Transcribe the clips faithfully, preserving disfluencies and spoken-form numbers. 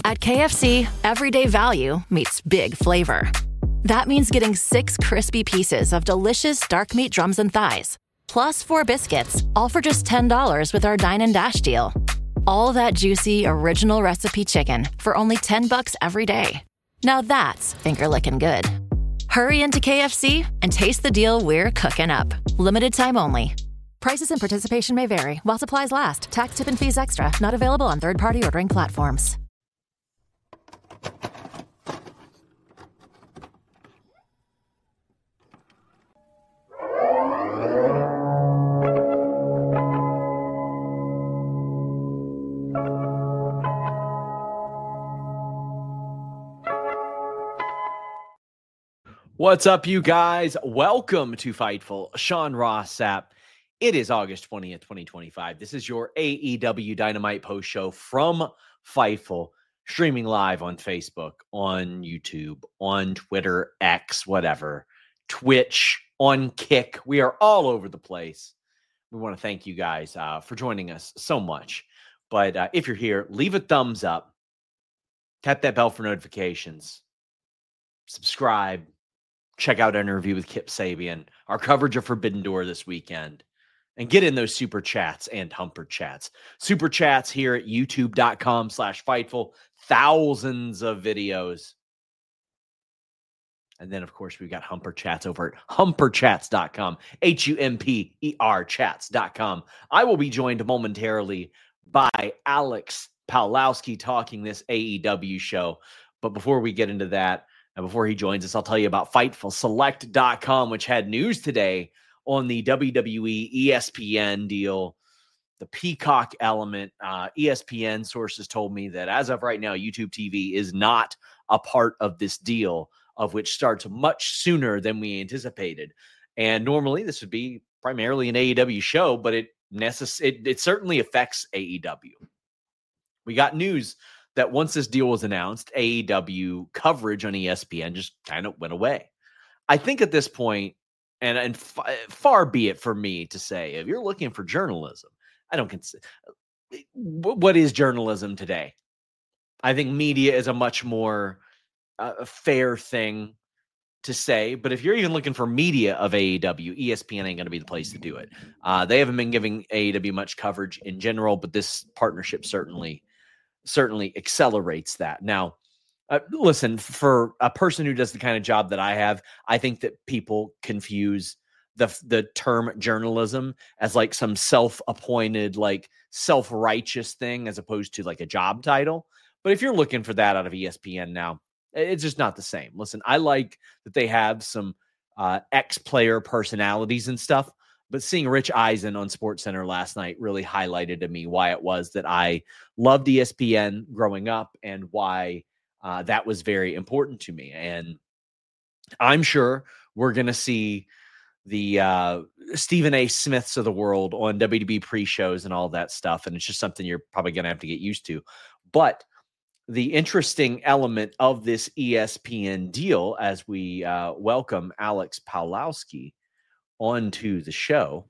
At K F C, everyday value meets big flavor. That means getting six crispy pieces of delicious dark meat drums and thighs, plus four biscuits, all for just ten dollars with our Dine and Dash deal. All that juicy, original recipe chicken for only ten bucks every day. Now that's finger-licking good. Hurry into K F C and taste the deal we're cooking up. Limited time only. Prices and participation may vary while supplies last. Tax, tip, and fees extra. Not available on third-party ordering platforms. What's up, you guys? Welcome to Fightful. Sean Ross Sapp. It is August twentieth, twenty twenty-five. This is your A E W Dynamite post show from Fightful, streaming live on Facebook, on YouTube, on Twitter, X, whatever, Twitch, on Kick. We are all over the place. We want to thank you guys uh, for joining us so much. But uh, if you're here, leave a thumbs up, tap that bell for notifications, subscribe. Check out our interview with Kip Sabian, our coverage of Forbidden Door this weekend, and get in those super chats and humper chats. Super chats here at youtube.com slash Fightful. Thousands of videos. And then, of course, we've got humper chats over at humper chats dot com, H U M P E R chats dot com. I will be joined momentarily by Alex Pawlowski talking this A E W show. But before we get into that, and before he joins us, I'll tell you about Fightful Select dot com, which had news today on the W W E E S P N deal, the Peacock element. Uh, E S P N sources told me that as of right now, YouTube T V is not a part of this deal, of which starts much sooner than we anticipated. And normally this would be primarily an A E W show, but it, necess- it, it certainly affects A E W. We got news that once this deal was announced, A E W coverage on E S P N just kind of went away. I think at this point, and, and f- far be it for me to say, if you're looking for journalism, I don't consider, what is journalism today? I think media is a much more uh, fair thing to say, but if you're even looking for media of A E W, E S P N ain't going to be the place to do it. Uh, they haven't been giving A E W much coverage in general, but this partnership certainly certainly accelerates that. Now, uh, listen, for a person who does the kind of job that I have, I think that people confuse the the term journalism as like some self-appointed, like self-righteous thing as opposed to like a job title. But if you're looking for that out of E S P N now, it's just not the same. Listen, I like that they have some uh, ex-player personalities and stuff, but seeing Rich Eisen on SportsCenter last night really highlighted to me why it was that I loved E S P N growing up and why uh, that was very important to me. And I'm sure we're going to see the uh, Stephen A. Smiths of the world on W W E pre-shows and all that stuff. And it's just something you're probably going to have to get used to. But the interesting element of this E S P N deal, as we uh, welcome Alex Pawlowski onto the show,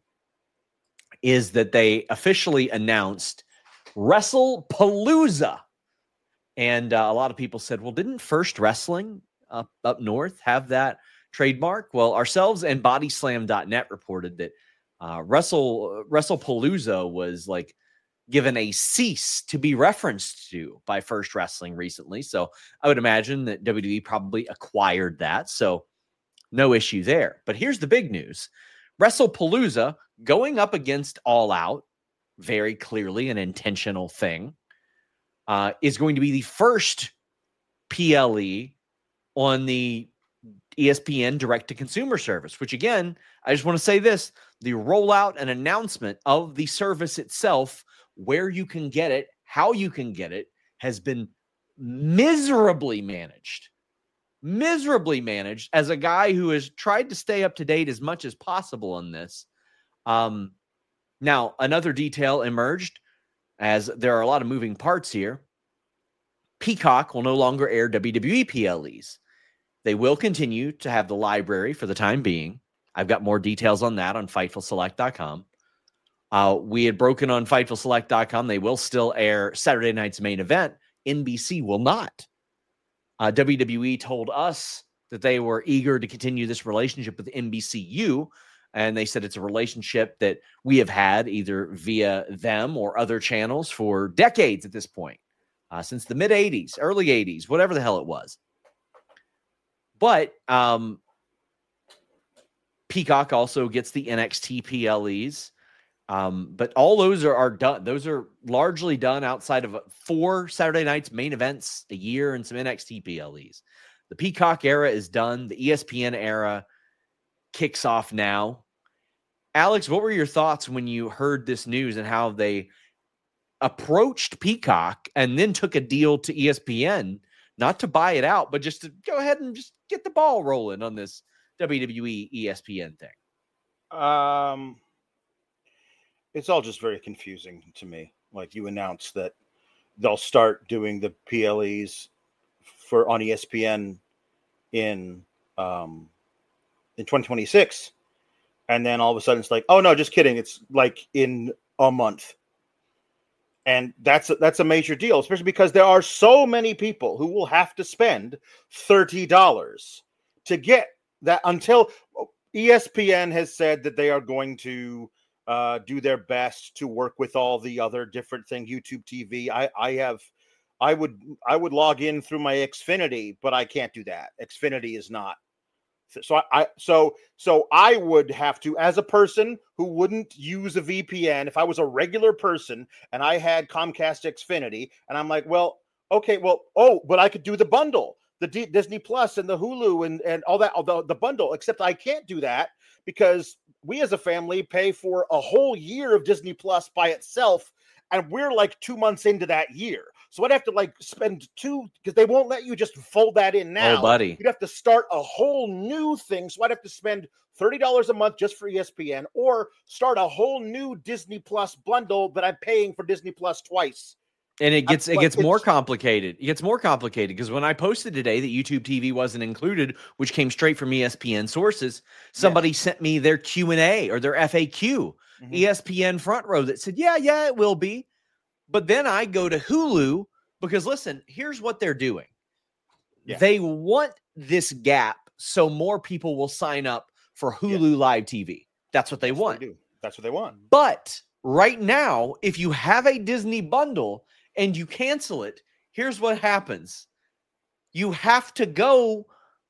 is that they officially announced WrestlePalooza. And uh, a lot of people said, well, didn't First Wrestling up, up north have that trademark? Well, ourselves and Body Slam dot net reported that uh, Wrestle WrestlePalooza was like given a cease to be referenced to by First Wrestling recently. So I would imagine that W W E probably acquired that. So no issue there. But here's the big news. WrestlePalooza going up against All Out, very clearly an intentional thing, uh, is going to be the first P L E on the E S P N direct-to-consumer service, which, again, I just want to say this. The rollout and announcement of the service itself, where you can get it, how you can get it, has been miserably managed. Miserably managed as a guy who has tried to stay up to date as much as possible on this. Um, now, another detail emerged, as there are a lot of moving parts here. Peacock will no longer air W W E P L Es. They will continue to have the library for the time being. I've got more details on that on Fightful Select dot com. Uh, we had broken on Fightful Select dot com. They will still air Saturday night's main event, N B C will not. Uh, W W E told us that they were eager to continue this relationship with N B C U, and they said it's a relationship that we have had either via them or other channels for decades at this point, uh, since the mid-eighties, early eighties, whatever the hell it was. But um, Peacock also gets the N X T P L Es. Um, but all those are, are done. Those are largely done outside of four Saturday nights main events a year and some N X T P L Es. The Peacock era is done. The E S P N era kicks off now. Alex, what were your thoughts when you heard this news and how they approached Peacock and then took a deal to E S P N, not to buy it out, but just to go ahead and just get the ball rolling on this W W E E S P N thing? Um, it's all just very confusing to me. Like, you announced that they'll start doing the P L Es for on E S P N in um, in twenty twenty-six, and then all of a sudden it's like, oh no, just kidding. It's like in a month. And that's a, that's a major deal, especially because there are so many people who will have to spend thirty dollars to get that, until E S P N has said that they are going to uh, do their best to work with all the other different things. YouTube T V. I, I have, I would, I would log in through my Xfinity, but I can't do that. Xfinity is not. So I, I so so I would have to, as a person who wouldn't use a V P N, if I was a regular person and I had Comcast Xfinity, and I'm like, well, okay, well, oh, but I could do the bundle, the D- Disney Plus and the Hulu and and all that, all the, the bundle. Except I can't do that because we as a family pay for a whole year of Disney Plus by itself, and we're like two months into that year. So I'd have to like spend two, because they won't let you just fold that in now. Oh, buddy. You'd have to start a whole new thing. So I'd have to spend thirty dollars a month just for E S P N, or start a whole new Disney Plus bundle that I'm paying for Disney Plus twice. And it gets That's it like, gets more it's- complicated. It gets more complicated because when I posted today that YouTube T V wasn't included, which came straight from E S P N sources, somebody Yeah. sent me their Q and A or their F A Q, Mhm. E S P N front row, that said, yeah, yeah, it will be. But then I go to Hulu because, listen, here's what they're doing. Yeah. They want this gap so more people will sign up for Hulu Live T V. That's what they That's want. They do. That's what they want. But right now, if you have a Disney bundle and you cancel it, here's what happens. You have to go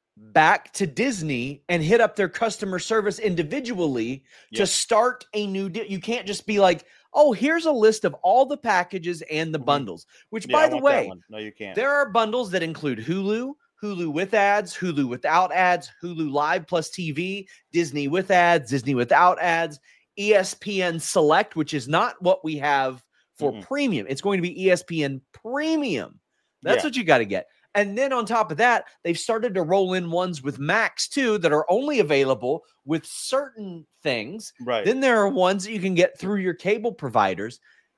back to Disney and hit up their customer service individually Yeah. to start a new deal. You can't just be like, oh, here's a list of all the packages and the Mhm. bundles, which, Yeah, by I the want that way, one. No, you can't. there are bundles that include Hulu, Hulu with ads, Hulu without ads, Hulu Live plus T V, Disney with ads, Disney without ads, E S P N Select, which is not what we have for Mm-mm. premium. It's going to be E S P N Premium. That's Yeah. what you got to get. And then on top of that, they've started to roll in ones with Max too that are only available with certain things. Right. Then there are ones that you can get through your cable providers.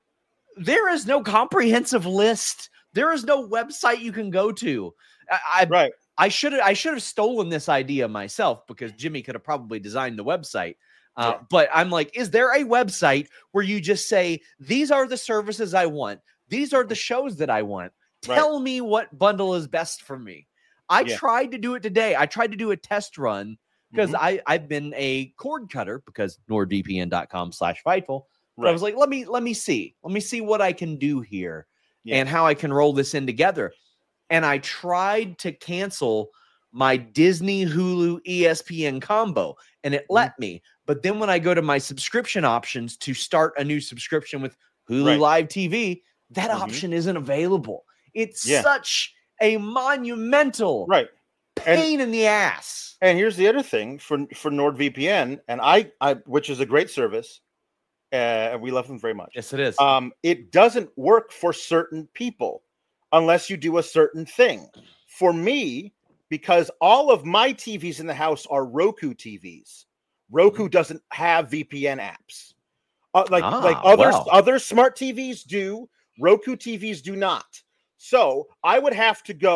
There is no comprehensive list. There is no website you can go to. I, I, right. I should have I should have stolen this idea myself, because Jimmy could have probably designed the website. Uh, Yeah. But I'm like, is there a website where you just say, these are the services I want, these are the shows that I want, Right. tell me what bundle is best for me? I Yeah. tried to do it today. I tried to do a test run because Mhm. I I've been a cord cutter because nordvpn.com slash fightful. But I Right. was like, let me let me see. Let me see what I can do here Yeah. and how I can roll this in together. And I tried to cancel my Disney, Hulu, E S P N combo, and it Mm-hmm. let me. But then when I go to my subscription options to start a new subscription with Hulu Right. Live T V, that Mhm. option isn't available. It's Yeah. such a monumental Right. And- pain in the ass. And here's the other thing for for NordVPN, and I, I which is a great service, uh, and we love them very much. Yes, it is. Um, it doesn't work for certain people unless you do a certain thing. For me, because all of my T Vs in the house are Roku T Vs, Roku doesn't have V P N apps. Uh, like Ah, like other wow. other smart T Vs do, Roku T Vs do not. So I would have to go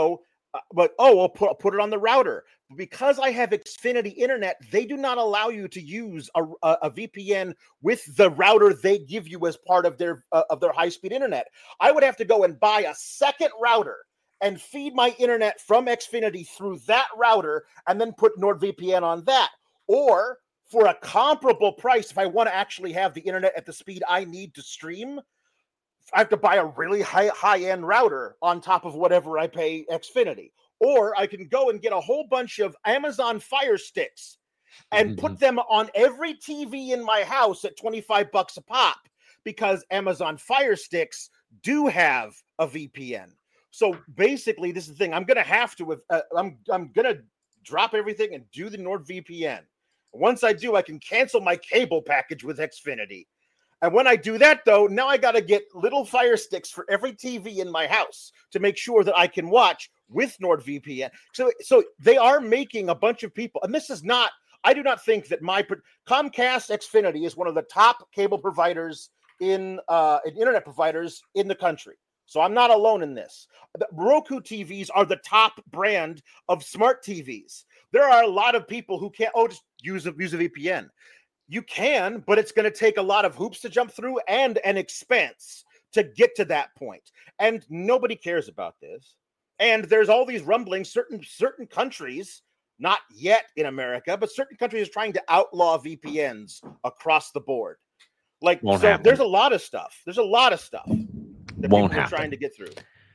Uh, but oh, I'll put, I'll put it on the router. Because I have Xfinity Internet, they do not allow you to use a, a, a V P N with the router they give you as part of their uh, of their high-speed internet. I would have to go and buy a second router and feed my internet from Xfinity through that router and then put NordVPN on that. Or for a comparable price, if I want to actually have the internet at the speed I need to stream, I have to buy a really high, high-end router on top of whatever I pay Xfinity. Or I can go and get a whole bunch of Amazon Fire Sticks and Mm-hmm. put them on every T V in my house at twenty-five bucks a pop, because Amazon Fire Sticks do have a V P N. So basically, this is the thing. I'm going to have to, uh, I'm, I'm going to drop everything and do the NordVPN. Once I do, I can cancel my cable package with Xfinity. And when I do that, though, now I got to get little Fire Sticks for every T V in my house to make sure that I can watch with NordVPN. So, so they are making a bunch of people, and this is not, I do not think that my Comcast Xfinity is one of the top cable providers in, uh, in internet providers in the country. So I'm not alone in this. The Roku T Vs are the top brand of smart T Vs. There are a lot of people who can't, oh, just use a, use a V P N. You can, but it's going to take a lot of hoops to jump through and an expense to get to that point. And nobody cares about this. And there's all these rumblings, certain certain countries, not yet in America, but certain countries are trying to outlaw V P Ns across the board. Like, Won't so happen. there's a lot of stuff. There's a lot of stuff that Won't people are happen. trying to get through.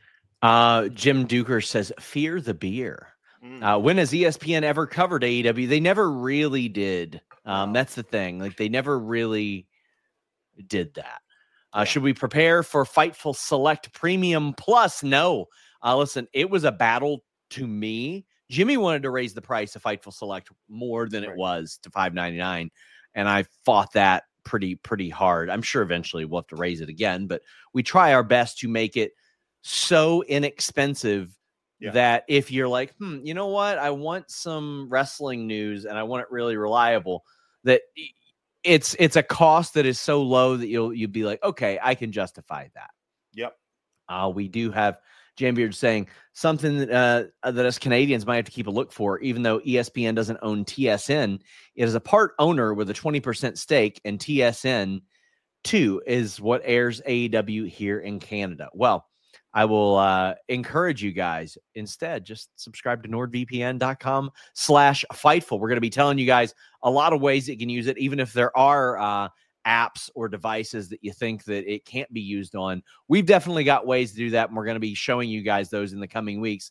Uh, Jim Duker says, fear the beer. Mm. Uh, when has E S P N ever covered A E W? They never really did. Um, No. That's the thing. Like, they never really did that. Uh, Yeah. Should we prepare for Fightful Select Premium Plus? No. Uh, listen, it was a battle to me. Jimmy wanted to raise the price of Fightful Select more than it Right. was to five ninety-nine, and I fought that pretty pretty hard. I'm sure eventually we'll have to raise it again, but we try our best to make it so inexpensive Yeah. that if you're like, hmm, you know what, I want some wrestling news and I want it really reliable, that it's it's a cost that is so low that you'll you'll be like, okay, I can justify that. Yep. Uh, we do have Jambeard saying something that, uh, that us Canadians might have to keep a look for, even though E S P N doesn't own T S N. It is a part owner with a twenty percent stake, and T S N two is what airs A E W here in Canada. Well, I will uh, encourage you guys instead, just subscribe to nordvpn.com slash Fightful. We're going to be telling you guys a lot of ways that you can use it, even if there are uh, apps or devices that you think that it can't be used on. We've definitely got ways to do that, and we're going to be showing you guys those in the coming weeks.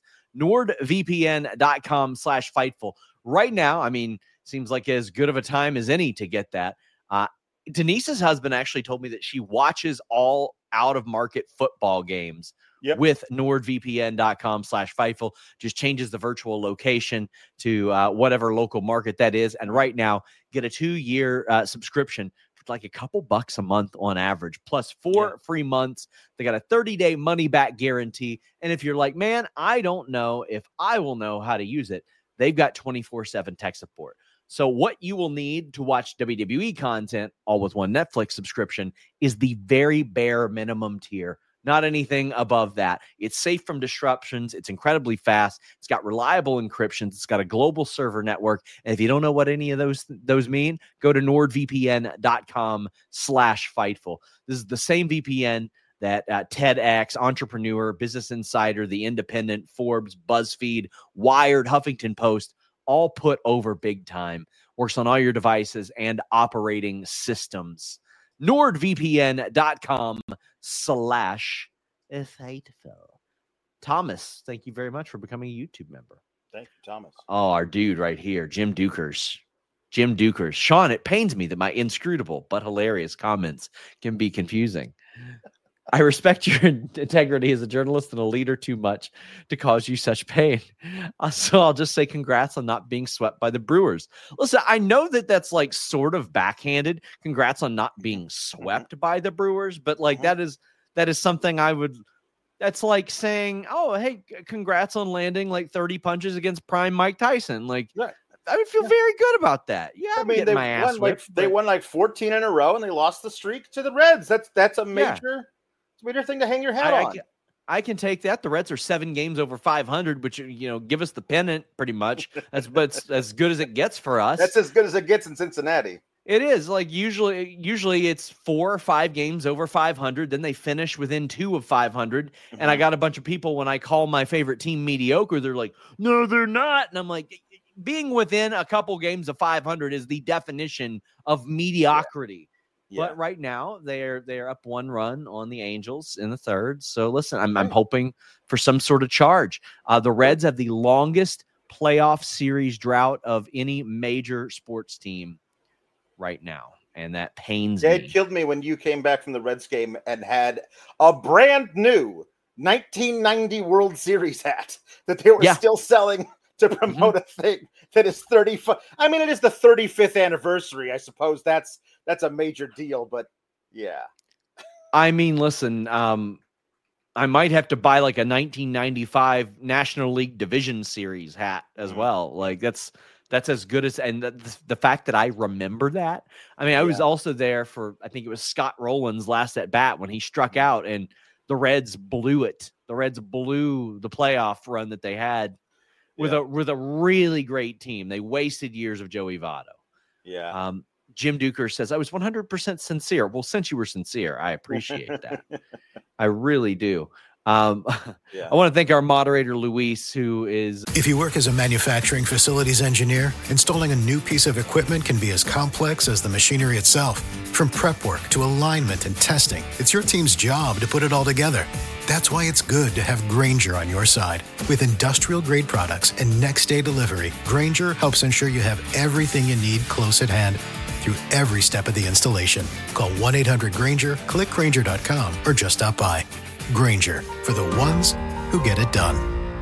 nordvpn.com slash Fightful. Right now, I mean, seems like as good of a time as any to get that. Uh, Denise's husband actually told me that she watches all out-of-market football games Yep. with nordvpn.com slash Fightful. Just changes the virtual location to uh, whatever local market that is. And right now, get a two-year uh, subscription for like a couple bucks a month on average, plus four Yeah. free months. They got a thirty-day money-back guarantee. And if you're like, man, I don't know if I will know how to use it, they've got twenty-four seven tech support. So what you will need to watch W W E content, all with one Netflix subscription, is the very bare minimum tier. Not anything above that. It's safe from disruptions. It's incredibly fast. It's got reliable encryptions. It's got a global server network. And if you don't know what any of those those mean, go to nordvpn.com slash Fightful. This is the same V P N that uh, TEDx, Entrepreneur, Business Insider, The Independent, Forbes, BuzzFeed, Wired, Huffington Post all put over big time. Works on all your devices and operating systems. nordvpn.com slash Fightful. Thomas, thank you very much for becoming a YouTube member. Thank you, Thomas. Oh, our dude right here, Jim Dukers. Jim Dukers. Sean, it pains me that my inscrutable but hilarious comments can be confusing. I respect your integrity as a journalist and a leader too much to cause you such pain. Uh, so I'll just say congrats on not being swept by the Brewers. Listen, I know that that's like sort of backhanded. Congrats on not being swept by the Brewers, but like that is that is something I would. That's like saying, "Oh, hey, congrats on landing like thirty punches against prime Mike Tyson." Like, Right. I would feel Yeah. very good about that. Yeah, I I'm mean, getting they my ass won like whipped, they but- won like fourteen in a row, and they lost the streak to the Reds. That's that's a Yeah. major, it's a major thing to hang your hat I, I on. get, I can take that. The Reds are seven games over five hundred, which, you know, give us the pennant pretty much. That's but as good as it gets for us. That's as good as it gets in Cincinnati. It is. Like usually, usually it's four or five games over five hundred. Then they finish within two of five hundred. Mm-hmm. And I got a bunch of people when I call my favorite team mediocre, they're like, no, they're not. And I'm like, being within a couple games of five hundred is the definition of mediocrity. Yeah. But right now they're they're up one run on the Angels in the third. So listen, I'm I'm hoping for some sort of charge. Uh, the Reds have the longest playoff series drought of any major sports team right now, and that pains me. It killed me when you came back from the Reds game and had a brand new nineteen ninety World Series hat that they were yeah. still selling to promote mm-hmm. a thing that is thirty-five. I mean, it is the thirty-fifth anniversary. I suppose that's that's a major deal, but yeah. I mean, listen, um, I might have to buy like a nineteen ninety-five National League Division Series hat as mm-hmm. well. Like that's that's as good as, and the, the fact that I remember that. I mean, I yeah. was also there for, I think it was Scott Rowland's last at bat when he struck out, and the Reds blew it. The Reds blew the playoff run that they had. With yeah. a with a really great team. They wasted years of Joey Votto. Yeah. Um, Jim Duker says, I was one hundred percent sincere. Well, since you were sincere, I appreciate that. I really do. Um, yeah. I want to thank our moderator, Luis, who is... If you work as a manufacturing facilities engineer, installing a new piece of equipment can be as complex as the machinery itself. From prep work to alignment and testing, it's your team's job to put it all together. That's why it's good to have Grainger on your side. With industrial-grade products and next-day delivery, Grainger helps ensure you have everything you need close at hand through every step of the installation. Call one eight hundred Grainger, click Grainger dot com, or just stop by. Grainger, for the ones who get it done.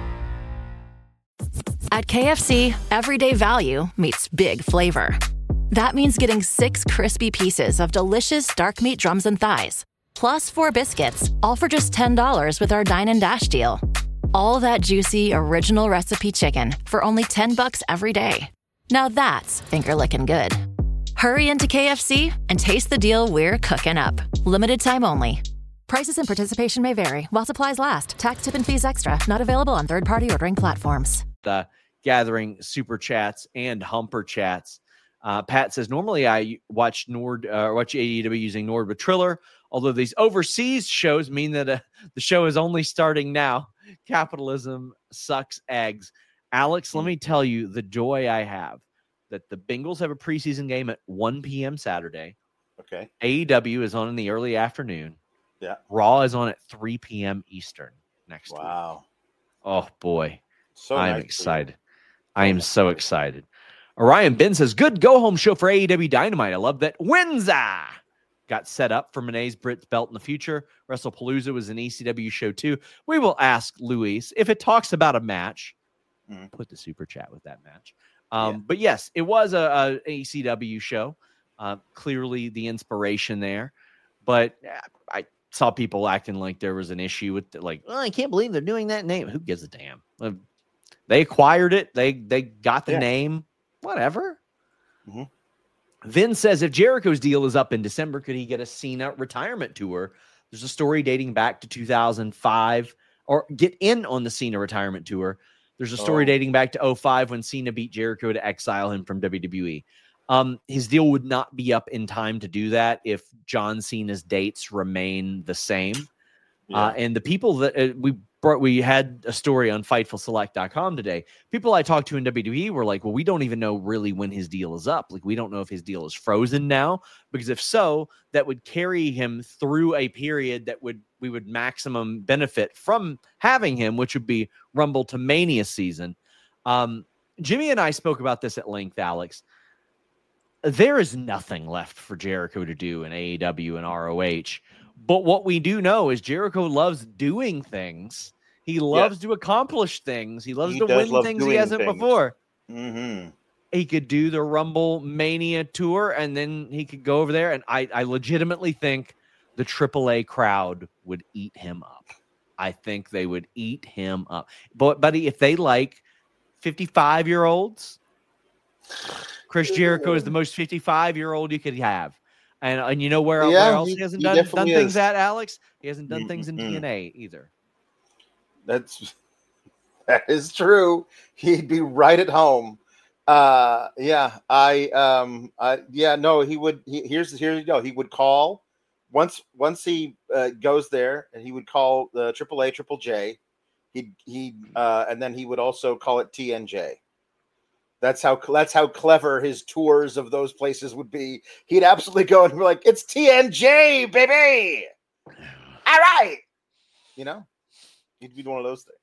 At K F C, everyday value meets big flavor. That means getting six crispy pieces of delicious dark meat drums and thighs, plus four biscuits, all for just ten dollars with our Dine and Dash deal. All that juicy, original recipe chicken for only ten bucks every day. Now that's finger-licking good. Hurry into K F C and taste the deal we're cooking up. Limited time only. Prices and participation may vary while supplies last. Tax, tip, and fees extra. Not available on third-party ordering platforms. The gathering super chats and humper chats. Uh, Pat says, normally I watch Nord, uh, watch A E W using Nord with Triller, although these overseas shows mean that uh, the show is only starting now. Capitalism sucks eggs. Alex, let me tell you the joy I have that the Bengals have a preseason game at one p.m. Saturday. Okay. A E W is on in the early afternoon. Yeah. Raw is on at three p.m. Eastern next wow. week. Wow. Oh, boy. So I'm nice excited. I am so excited. Orion Ben says, good go-home show for A E W Dynamite. I love that Windsor got set up for Mone's Brit belt in the future. WrestlePalooza was an E C W show, too. We will ask Luis if it talks about a match. Mm. Put the super chat with that match. Um, yeah. But, yes, it was a, a E C W show. Uh, clearly the inspiration there. But I saw people acting like there was an issue with, the, like, oh, I can't believe they're doing that name. Who gives a damn? Uh, they acquired it. They they got the yeah. name. Whatever. Mm-hmm. Vin says, if Jericho's deal is up in December, could he get a Cena retirement tour? There's a story dating back to two thousand five, or get in on the Cena retirement tour. There's a story oh. dating back to oh five when Cena beat Jericho to exile him from W W E. Um, his deal would not be up in time to do that if John Cena's dates remain the same. Yeah. Uh, and the people that uh, we brought, we had a story on Fightful Select dot com today. People I talked to in W W E were like, well, we don't even know really when his deal is up. Like, we don't know if his deal is frozen now, because if so, that would carry him through a period that would, we would maximum benefit from having him, which would be Rumble to Mania season. Um, Jimmy and I spoke about this at length, Alex. There is nothing left for Jericho to do in A E W and R O H. But what we do know is Jericho loves doing things. He loves yeah. to accomplish things. He loves he to win things he hasn't things. before. Mm-hmm. He could do the Rumble Mania tour, and then he could go over there. And I, I legitimately think the triple A crowd would eat him up. I think they would eat him up. But, buddy, if they like fifty-five-year-olds, Chris Jericho is the most fifty-five-year-old you could have. And and you know where, yeah, where else he, he hasn't he done, done things is. at, Alex? He hasn't done mm-hmm. things in T N A either. That's that is true. He'd be right at home. Uh, yeah, I um, I yeah, no, he would. He, here's here you go. He would call once once he uh, goes there, and he would call the Triple A, Triple J. He he, uh, and then he would also call it T N J. That's how that's how clever his tours of those places would be. He'd absolutely go and be like, "It's T N J, baby! All right," you know. He'd be one of those things.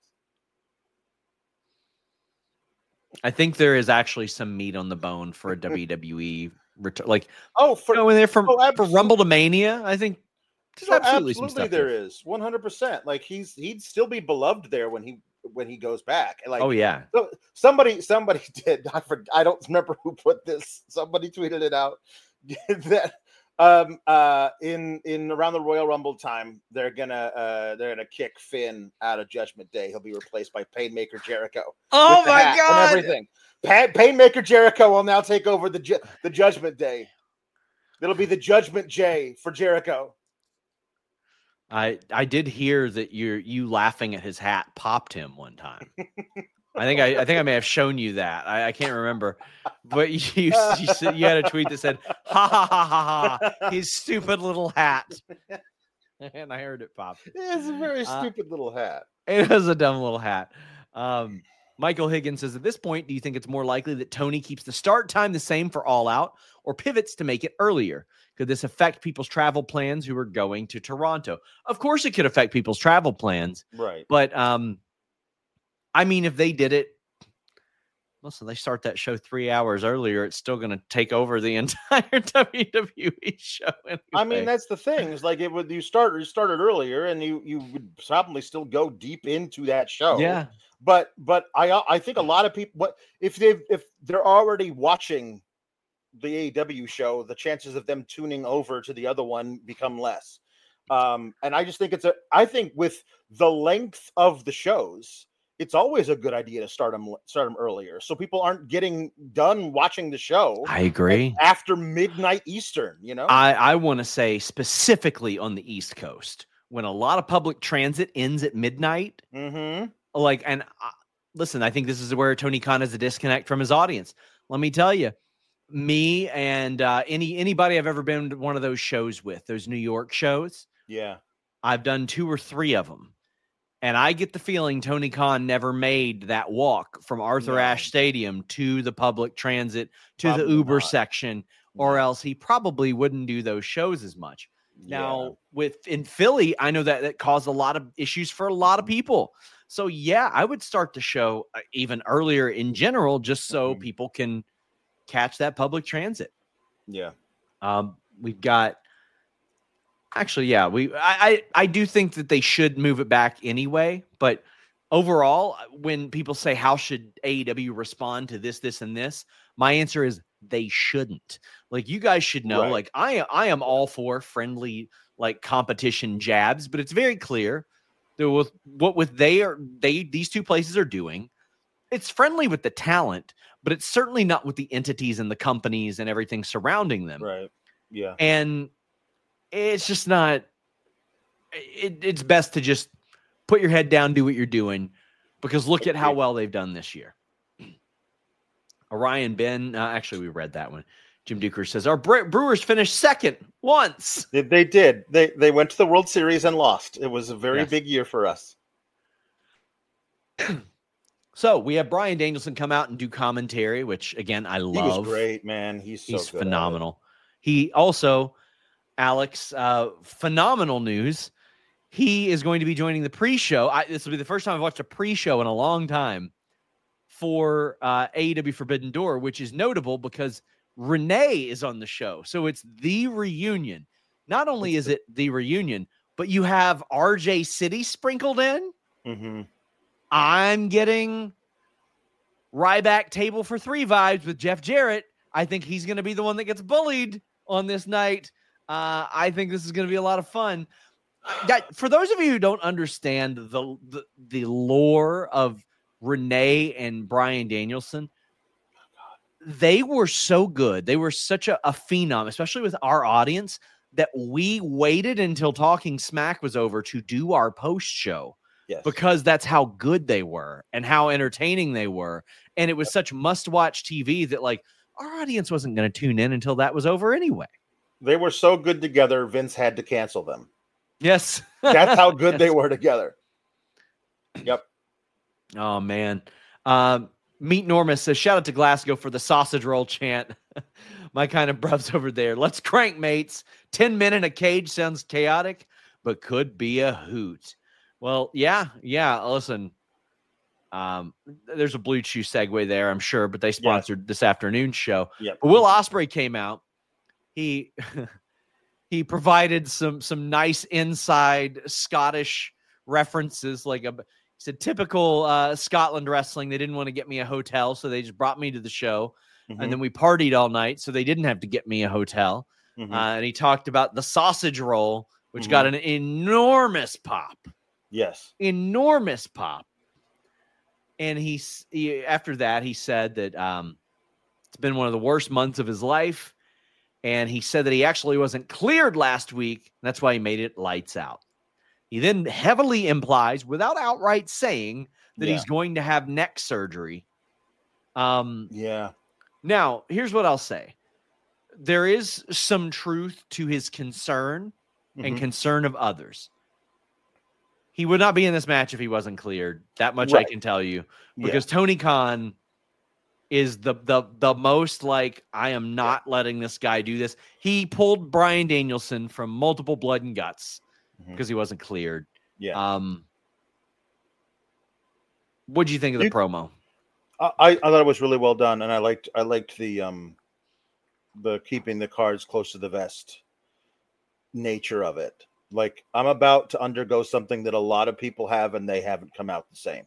I think there is actually some meat on the bone for a W W E return. Like, oh, for you know, when they're from oh, for Rumble to Mania, I think there's oh, absolutely, absolutely some stuff there there. is one hundred percent. Like he's he'd still be beloved there when he when he goes back. Like, oh yeah, so, somebody somebody did. I for, I don't remember who put this. Somebody tweeted it out that um uh in in around the Royal Rumble time they're gonna uh they're gonna kick Finn out of Judgment Day. He'll be replaced by Painmaker Jericho. Oh my god, and everything. Pa- Painmaker Jericho will now take over the ju- the Judgment Day. It'll be the Judgment J for Jericho. I I did hear that you you laughing at his hat popped him one time. I think I, I think I may have shown you that. I, I can't remember, but you you, you, said, you had a tweet that said ha ha ha ha ha his stupid little hat, and I heard it pop. It's a very uh, stupid little hat. It was a dumb little hat. Um, Michael Higgins says, at this point, do you think it's more likely that Tony keeps the start time the same for All Out or pivots to make it earlier? Could this affect people's travel plans who are going to Toronto? Of course it could affect people's travel plans. Right. But, um, I mean, if they did it, listen, they start that show three hours earlier, it's still going to take over the entire W W E show. Anyway. I mean, that's the thing. It's like it would you start you started earlier, and you you would probably still go deep into that show. Yeah. But but I I think a lot of people, what if they if they're already watching the A E W show, the chances of them tuning over to the other one become less. Um, and I just think it's a I think with the length of the shows, it's always a good idea to start them start them earlier, so people aren't getting done watching the show. I agree. After midnight Eastern, you know. I I want to say specifically on the East Coast when a lot of public transit ends at midnight. Mm-hmm. Like, and uh, listen, I think this is where Tony Khan has a disconnect from his audience. Let me tell you, me and uh, any anybody I've ever been to one of those shows with, those New York shows. Yeah, I've done two or three of them. And I get the feeling Tony Khan never made that walk from Arthur No. Ashe Stadium to the public transit, to Probably the Uber not. section, or No. else he probably wouldn't do those shows as much. Yeah. Now, with in Philly, I know that that caused a lot of issues for a lot of people. So, yeah, I would start the show uh, even earlier in general, just so Mhm. people can catch that public transit. yeah, Um, we've got actually, yeah, we I, I I do think that they should move it back anyway. But overall, when people say how should A E W respond to this, this, and this, my answer is they shouldn't. Like, you guys should know. Right. Like, I I am all for friendly like competition jabs, but it's very clear that with what with they are they these two places are doing, it's friendly with the talent, but it's certainly not with the entities and the companies and everything surrounding them. right, yeah, And it's just not, it, it's best to just put your head down, do what you're doing, because look at how well they've done this year. Orion Ben, uh, actually, we read that one. Jim Duker says, our Bre- Brewers finished second once. they, they did. They they went to the World Series and lost. It was a very Yes. big year for us. So we have Bryan Danielson come out and do commentary, which, again, I love. He was great, man. He's so He's good at it. phenomenal. He also, Alex, uh, phenomenal news. He is going to be joining the pre-show. I, this will be the first time I've watched a pre-show in a long time for uh, A E W Forbidden Door, which is notable because Renee is on the show. So it's the reunion. Not only is it the reunion, but you have R J City sprinkled in. Mm-hmm. I'm getting Ryback table for three vibes with Jeff Jarrett. I think he's going to be the one that gets bullied on this night. Uh, I think this is going to be a lot of fun. That, for those of you who don't understand the, the the lore of Renee and Bryan Danielson, they were so good. They were such a, a phenom, especially with our audience, that we waited until Talking Smack was over to do our post show Yes. because that's how good they were and how entertaining they were. And it was such must-watch T V that, like, our audience wasn't going to tune in until that was over anyway. They were so good together, Vince had to cancel them. Yes. That's how good yes. they were together. Yep. Oh, man. Um, Meet Normus says, shout out to Glasgow for the sausage roll chant. My kind of bruvs over there. Let's crank, mates. ten men in a cage sounds chaotic, but could be a hoot. Well, yeah, yeah. Listen, um, there's a Blue Chew segue there, I'm sure, but they sponsored yeah. this afternoon's show. Yep. But Will Ospreay came out. He he provided some some nice inside Scottish references, like a he said typical uh, Scotland wrestling. They didn't want to get me a hotel, so they just brought me to the show, mm-hmm. and then we partied all night, so they didn't have to get me a hotel. Mm-hmm. Uh, and he talked about the sausage roll, which mm-hmm. got an enormous pop. Yes, enormous pop. And he, he after that, he said that um, it's been one of the worst months of his life. And he said that he actually wasn't cleared last week. That's why he made it lights out. He then heavily implies, without outright saying, that yeah. he's going to have neck surgery. Um, yeah. Now, here's what I'll say. There is some truth to his concern mm-hmm. and concern of others. He would not be in this match if he wasn't cleared. That much right. I can tell you. Because yeah. Tony Khan is the the the most like, I am not yeah. letting this guy do this. He pulled Bryan Danielson from multiple blood and guts mm-hmm. because he wasn't cleared. Yeah. Um. What do you think of the you, promo? I, I thought it was really well done, and I liked I liked the um the keeping the cards close to the vest nature of it. Like, I'm about to undergo something that a lot of people have, and they haven't come out the same.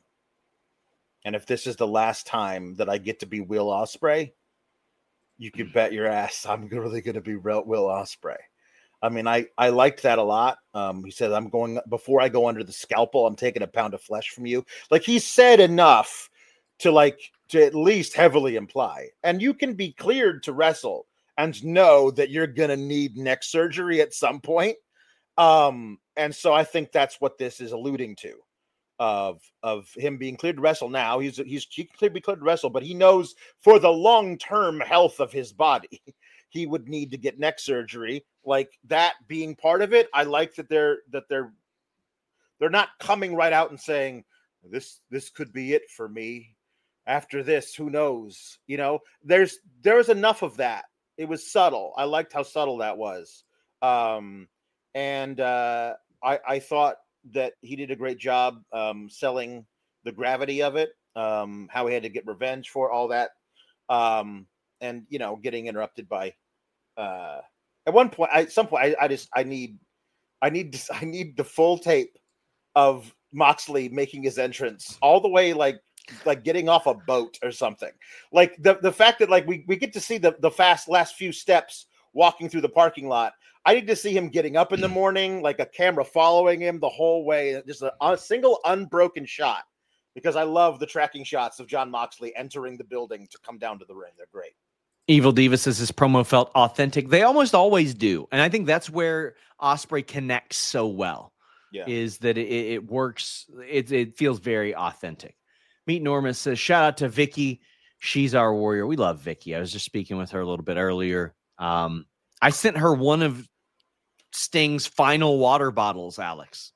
And if this is the last time that I get to be Will Ospreay, you can bet your ass I'm really going to be Will Ospreay. I mean, I, I liked that a lot. Um, he said, I'm going, before I go under the scalpel, I'm taking a pound of flesh from you. Like, he said enough to, like, to at least heavily imply. And you can be cleared to wrestle and know that you're going to need neck surgery at some point. Um, and so I think that's what this is alluding to, of of him being cleared to wrestle now. He's he's he could be cleared to wrestle, but he knows for the long-term health of his body, he would need to get neck surgery. Like, that being part of it, I like that they're that they're they're not coming right out and saying this this could be it for me. After this, who knows? You know, there's there's enough of that. It was subtle. I liked how subtle that was. Um And uh, I, I thought that he did a great job um, selling the gravity of it, um, how he had to get revenge for all that, um, and, you know, getting interrupted by. Uh, at one point, I, at some point, I, I just I need, I need, I need the full tape of Moxley making his entrance all the way, like like getting off a boat or something. Like the the fact that like we we get to see the the fast last few steps walking through the parking lot. I need to see him getting up in the morning, like a camera following him the whole way, just a, a single unbroken shot, because I love the tracking shots of Jon Moxley entering the building to come down to the ring. They're great. Evil Diva says this promo felt authentic. They almost always do. And I think that's where Ospreay connects so well, yeah. is that it, it works. It, it feels very authentic. Meet Norma says, shout out to Vicky. She's our warrior. We love Vicky. I was just speaking with her a little bit earlier. Um, I sent her one of Sting's final water bottles, Alex.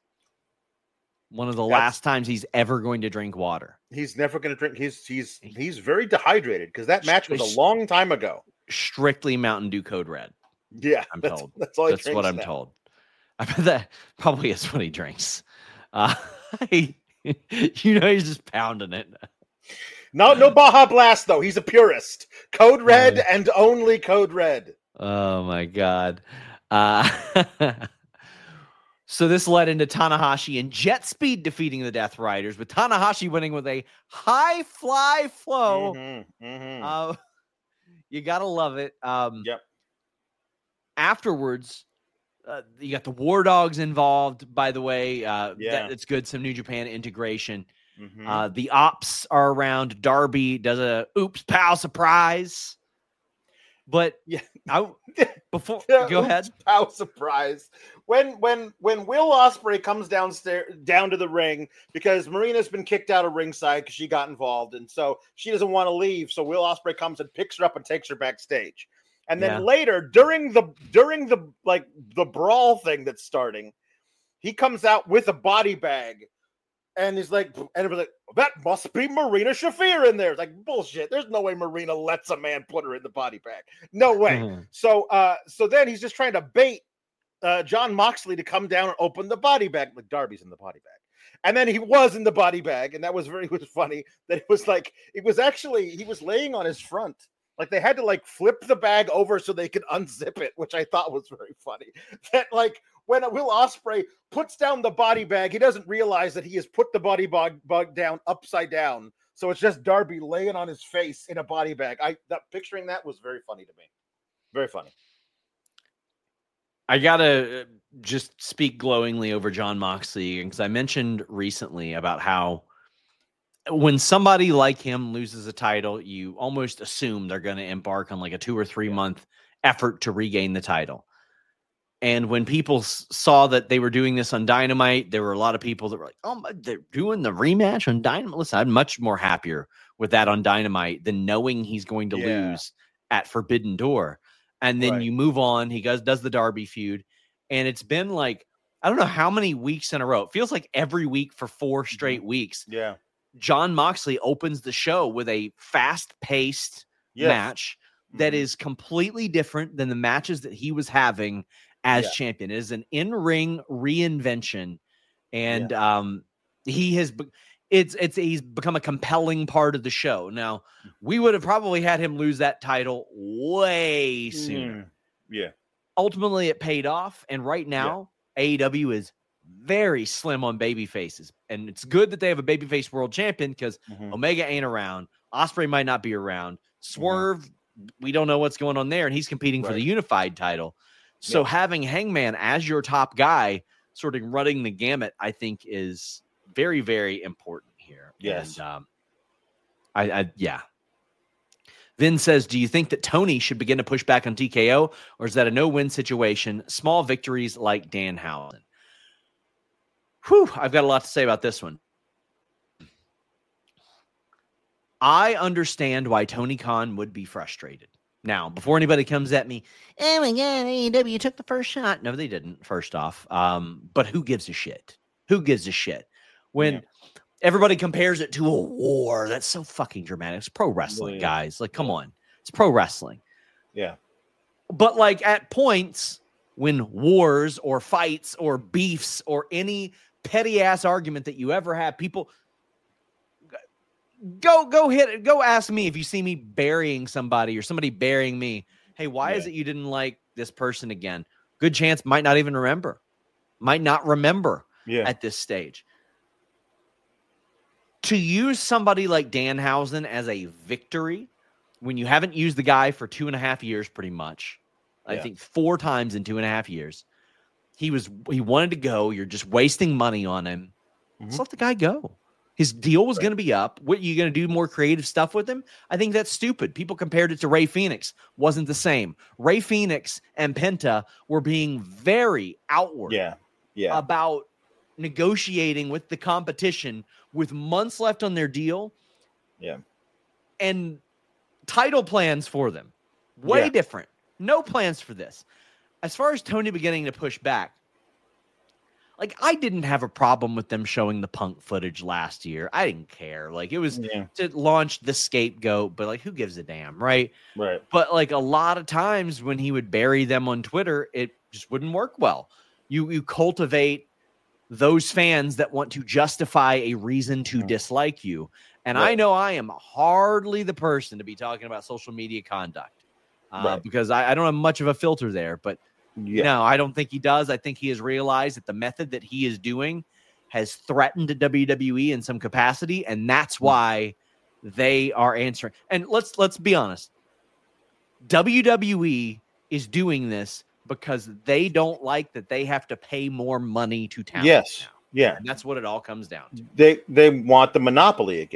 One of the That's, last times he's ever going to drink water. He's never going to drink. He's he's he's very dehydrated because that match was a long time ago. Strictly Mountain Dew Code Red. Yeah, I'm that's, told. That's all. That's what I'm now. told. I bet that probably is what he drinks. Uh, he, you know, he's just pounding it. No, no Baja Blast though. He's a purist. Code Red uh, and only Code Red. Oh my God. Uh, so this led into Tanahashi and Jet Speed defeating the Death Riders, with Tanahashi winning with a high fly flow. Mm-hmm, mm-hmm. Uh, you gotta love it. Um, yep. Afterwards, uh, you got the War Dogs involved. By the way, uh, yeah, that, it's good. Some New Japan integration. Mm-hmm. Uh, the Ops are around. Darby does a oops pal surprise. But Yeah. I before Yeah, go oops, ahead. How surprised when when when Will Ospreay comes downstairs down to the ring because Marina's been kicked out of ringside because she got involved, and so she doesn't want to leave. So Will Ospreay comes and picks her up and takes her backstage. And then Yeah. later, during the during the like the brawl thing that's starting, he comes out with a body bag. And he's like, and everybody's like, that must be Marina Shafir in there. It's like, bullshit. There's no way Marina lets a man put her in the body bag. No way. Mm-hmm. So, uh, so then he's just trying to bait uh, John Moxley to come down and open the body bag. Like, Darby's in the body bag. And then he was in the body bag. And that was very was funny that it was like, it was actually, he was laying on his front. Like they had to like flip the bag over so they could unzip it, which I thought was very funny. That like, when Will Ospreay puts down the body bag, he doesn't realize that he has put the body bag, bag down upside down. So it's just Darby laying on his face in a body bag. I that picturing that was very funny to me. Very funny. I gotta just speak glowingly over John Moxley because I mentioned recently about how when somebody like him loses a title, you almost assume they're going to embark on like a two or three yeah. month effort to regain the title. And when people s- saw that they were doing this on Dynamite, there were a lot of people that were like, oh, they're doing the rematch on Dynamite. Listen, I'm much more happier with that on Dynamite than knowing he's going to yeah. lose at Forbidden Door. And then right. you move on. He goes, does the Darby feud. And it's been like, I don't know how many weeks in a row. It feels like every week for four straight mm-hmm. weeks. Yeah. John Moxley opens the show with a fast-paced yes. match mm-hmm. that is completely different than the matches that he was having as yeah. champion. It is an in-ring reinvention, and yeah. um, he has be- it's it's he's become a compelling part of the show. Now, we would have probably had him lose that title way sooner. Mm. Yeah. Ultimately, it paid off, and right now, yeah. A E W is very slim on baby faces, and it's good that they have a babyface world champion because mm-hmm. Omega ain't around. Ospreay might not be around. Swerve, mm-hmm. we don't know what's going on there, and he's competing right. for the unified title. So yeah. having Hangman as your top guy, sort of running the gamut, I think is very, very important here. Yes. And, um, I, I, yeah. Vin says, do you think that Tony should begin to push back on T K O, or is that a no-win situation? Small victories like Danhausen. Whew, I've got a lot to say about this one. I understand why Tony Khan would be frustrated. Now, before anybody comes at me, oh my God, A E W took the first shot. No, they didn't, first off. Um, but who gives a shit? Who gives a shit? When yeah. everybody compares it to a war, that's so fucking dramatic. It's pro wrestling, yeah. guys. Like, come yeah. on. It's pro wrestling. Yeah. But, like, at points when wars or fights or beefs or any petty-ass argument that you ever have, people... Go, go hit it. Go ask me if you see me burying somebody or somebody burying me. Hey, why yeah. is it you didn't like this person again? Good chance might not even remember. Might not remember yeah. at this stage. To use somebody like Danhausen as a victory when you haven't used the guy for two and a half years, pretty much. Yeah. I think four times in two and a half years. He was he wanted to go. You're just wasting money on him. Mm-hmm. Just let the guy go. His deal was right. going to be up. What, you going to do more creative stuff with him? I think that's stupid. People compared it to Ray Phoenix. Wasn't the same. Ray Phoenix and Penta were being very outward yeah. Yeah. about negotiating with the competition with months left on their deal. Yeah. And title plans for them. Way yeah. different. No plans for this. As far as Tony beginning to push back, like, I didn't have a problem with them showing the Punk footage last year. I didn't care. Like, it was yeah. to launch the scapegoat, but, like, who gives a damn, right? Right. But, like, a lot of times when he would bury them on Twitter, it just wouldn't work well. You you cultivate those fans that want to justify a reason to mm. dislike you. And right. I know I am hardly the person to be talking about social media conduct uh, right. because I, I don't have much of a filter there, but Yeah. No, I don't think he does. I think he has realized that the method that he is doing has threatened the W W E in some capacity, and that's why they are answering. And let's let's be honest. W W E is doing this because they don't like that they have to pay more money to talent. Yes. Now. Yeah. And that's what it all comes down to. They they want the monopoly again.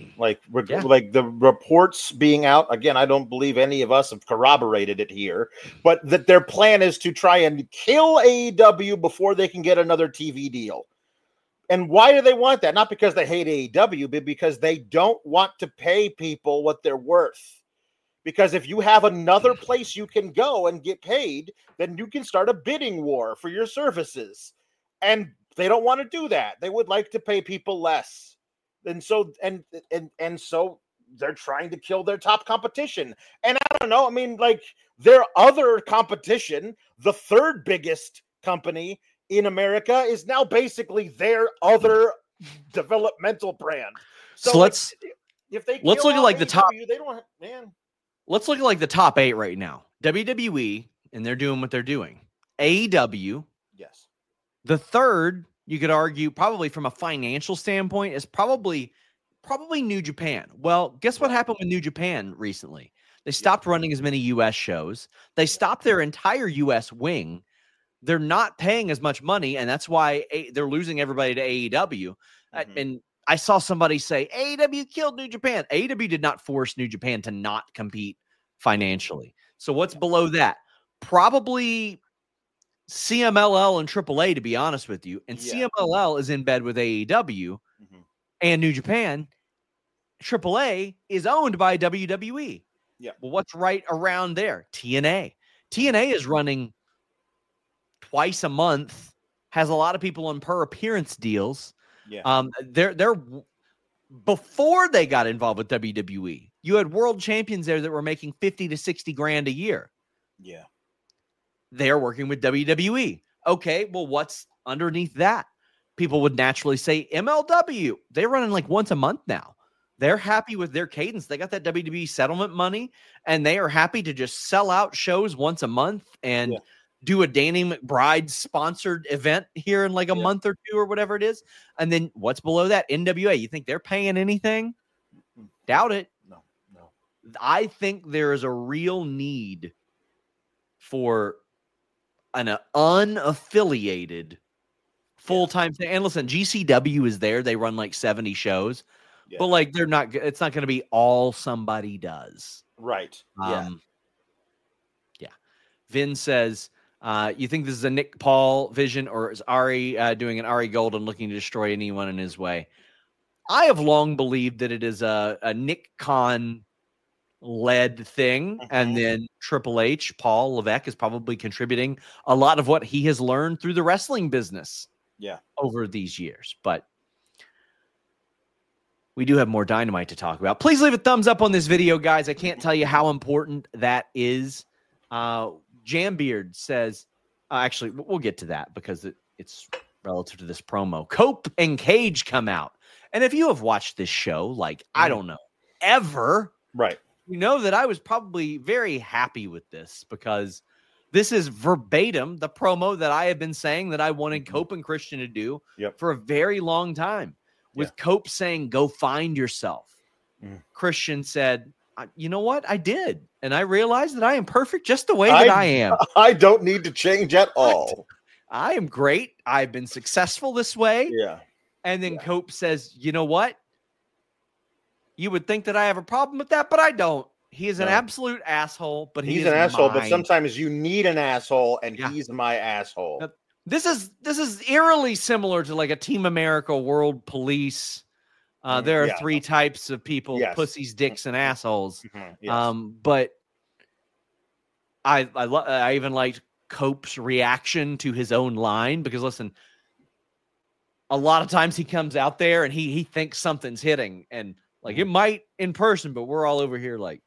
Like, reg- Yeah. like the reports being out again. I don't believe any of us have corroborated it here, but that their plan is to try and kill A E W before they can get another T V deal. And why do they want that? Not because they hate A E W, but because they don't want to pay people what they're worth. Because if you have another place you can go and get paid, then you can start a bidding war for your services. And they don't want to do that. They would like to pay people less. And so and and and so they're trying to kill their top competition. And I don't know, I mean, like their other competition, the third biggest company in America, is now basically their other developmental brand. So, So, let's like, if they let's kill look at like the A E W, top. they don't have, man. Let's look at like the top eight right now. W W E, and they're doing what they're doing. A E W, Yes. the third, you could argue, probably from a financial standpoint, is probably probably New Japan. Well, guess what happened with New Japan recently? They stopped running as many U S shows. They stopped their entire U S wing. They're not paying as much money, and that's why a- they're losing everybody to A E W. Uh, Mhm. and I saw somebody say A E W killed New Japan. A E W did not force New Japan to not compete financially. So what's below that? Probably C M L L and triple A, to be honest with you. And Yeah. C M L L is in bed with A E W Mhm. and New Japan. triple A is owned by W W E. Yeah. Well, what's right around there? T N A. T N A is running twice a month, has a lot of people on per appearance deals. Yeah. Um, they're they're before they got involved with W W E, you had world champions there that were making fifty to sixty grand a year. Yeah. They're working with W W E. Okay, well, what's underneath that? People would naturally say M L W. They're running like once a month now. They're happy with their cadence. They got that W W E settlement money, and they are happy to just sell out shows once a month and Yeah. do a Danny McBride sponsored event here in like a Yeah. month or two or whatever it is. And then what's below that? N W A. You think they're paying anything? Doubt it. No. No. I think there is a real need for an uh, unaffiliated full-time thing. And listen, G C W is there. They run like seventy shows, Yeah. but like they're not, it's not going to be all somebody does. Right. Yeah. Um, yeah. Vin says, uh, you think this is a Nick Paul vision, or is Ari uh, doing an Ari Golden looking to destroy anyone in his way? I have long believed that it is a, a Nick Khan led thing. Mhm. And then Triple H, Paul Levesque, is probably contributing a lot of what he has learned through the wrestling business Yeah. over these years. But we do have more Dynamite to talk about. Please leave a thumbs up on this video, guys. I can't tell you how important that is. Uh, Jambeard says, uh, actually, we'll get to that because it, it's relative to this promo. Cope and Cage come out. And if you have watched this show, like, I don't know, ever, Right. you know that I was probably very happy with this because this is verbatim the promo that I have been saying that I wanted Mhm. Cope and Christian to do Yep. for a very long time. With Yeah. Cope saying, go find yourself. Mm. Christian said, "I- you know what? I did. And I realized that I am perfect just the way that I, I- am. I don't need to change at all. I am great. I've been successful this way. Yeah. And then Yeah. Cope says, you know what? You would think that I have a problem with that, but I don't. He is an No. absolute asshole, but he He's is an asshole, but mine. sometimes you need an asshole, and Yeah. he's my asshole. Yep. This is this is eerily similar to like a Team America World Police. Uh, Mm, there are yeah. three types of people: Yes. pussies, dicks, and assholes. Mhm, yes. Um, but I I, lo- I even liked Cope's reaction to his own line because listen, a lot of times he comes out there and he he thinks something's hitting, and like Mm-hmm. it might in person, but we're all over here like.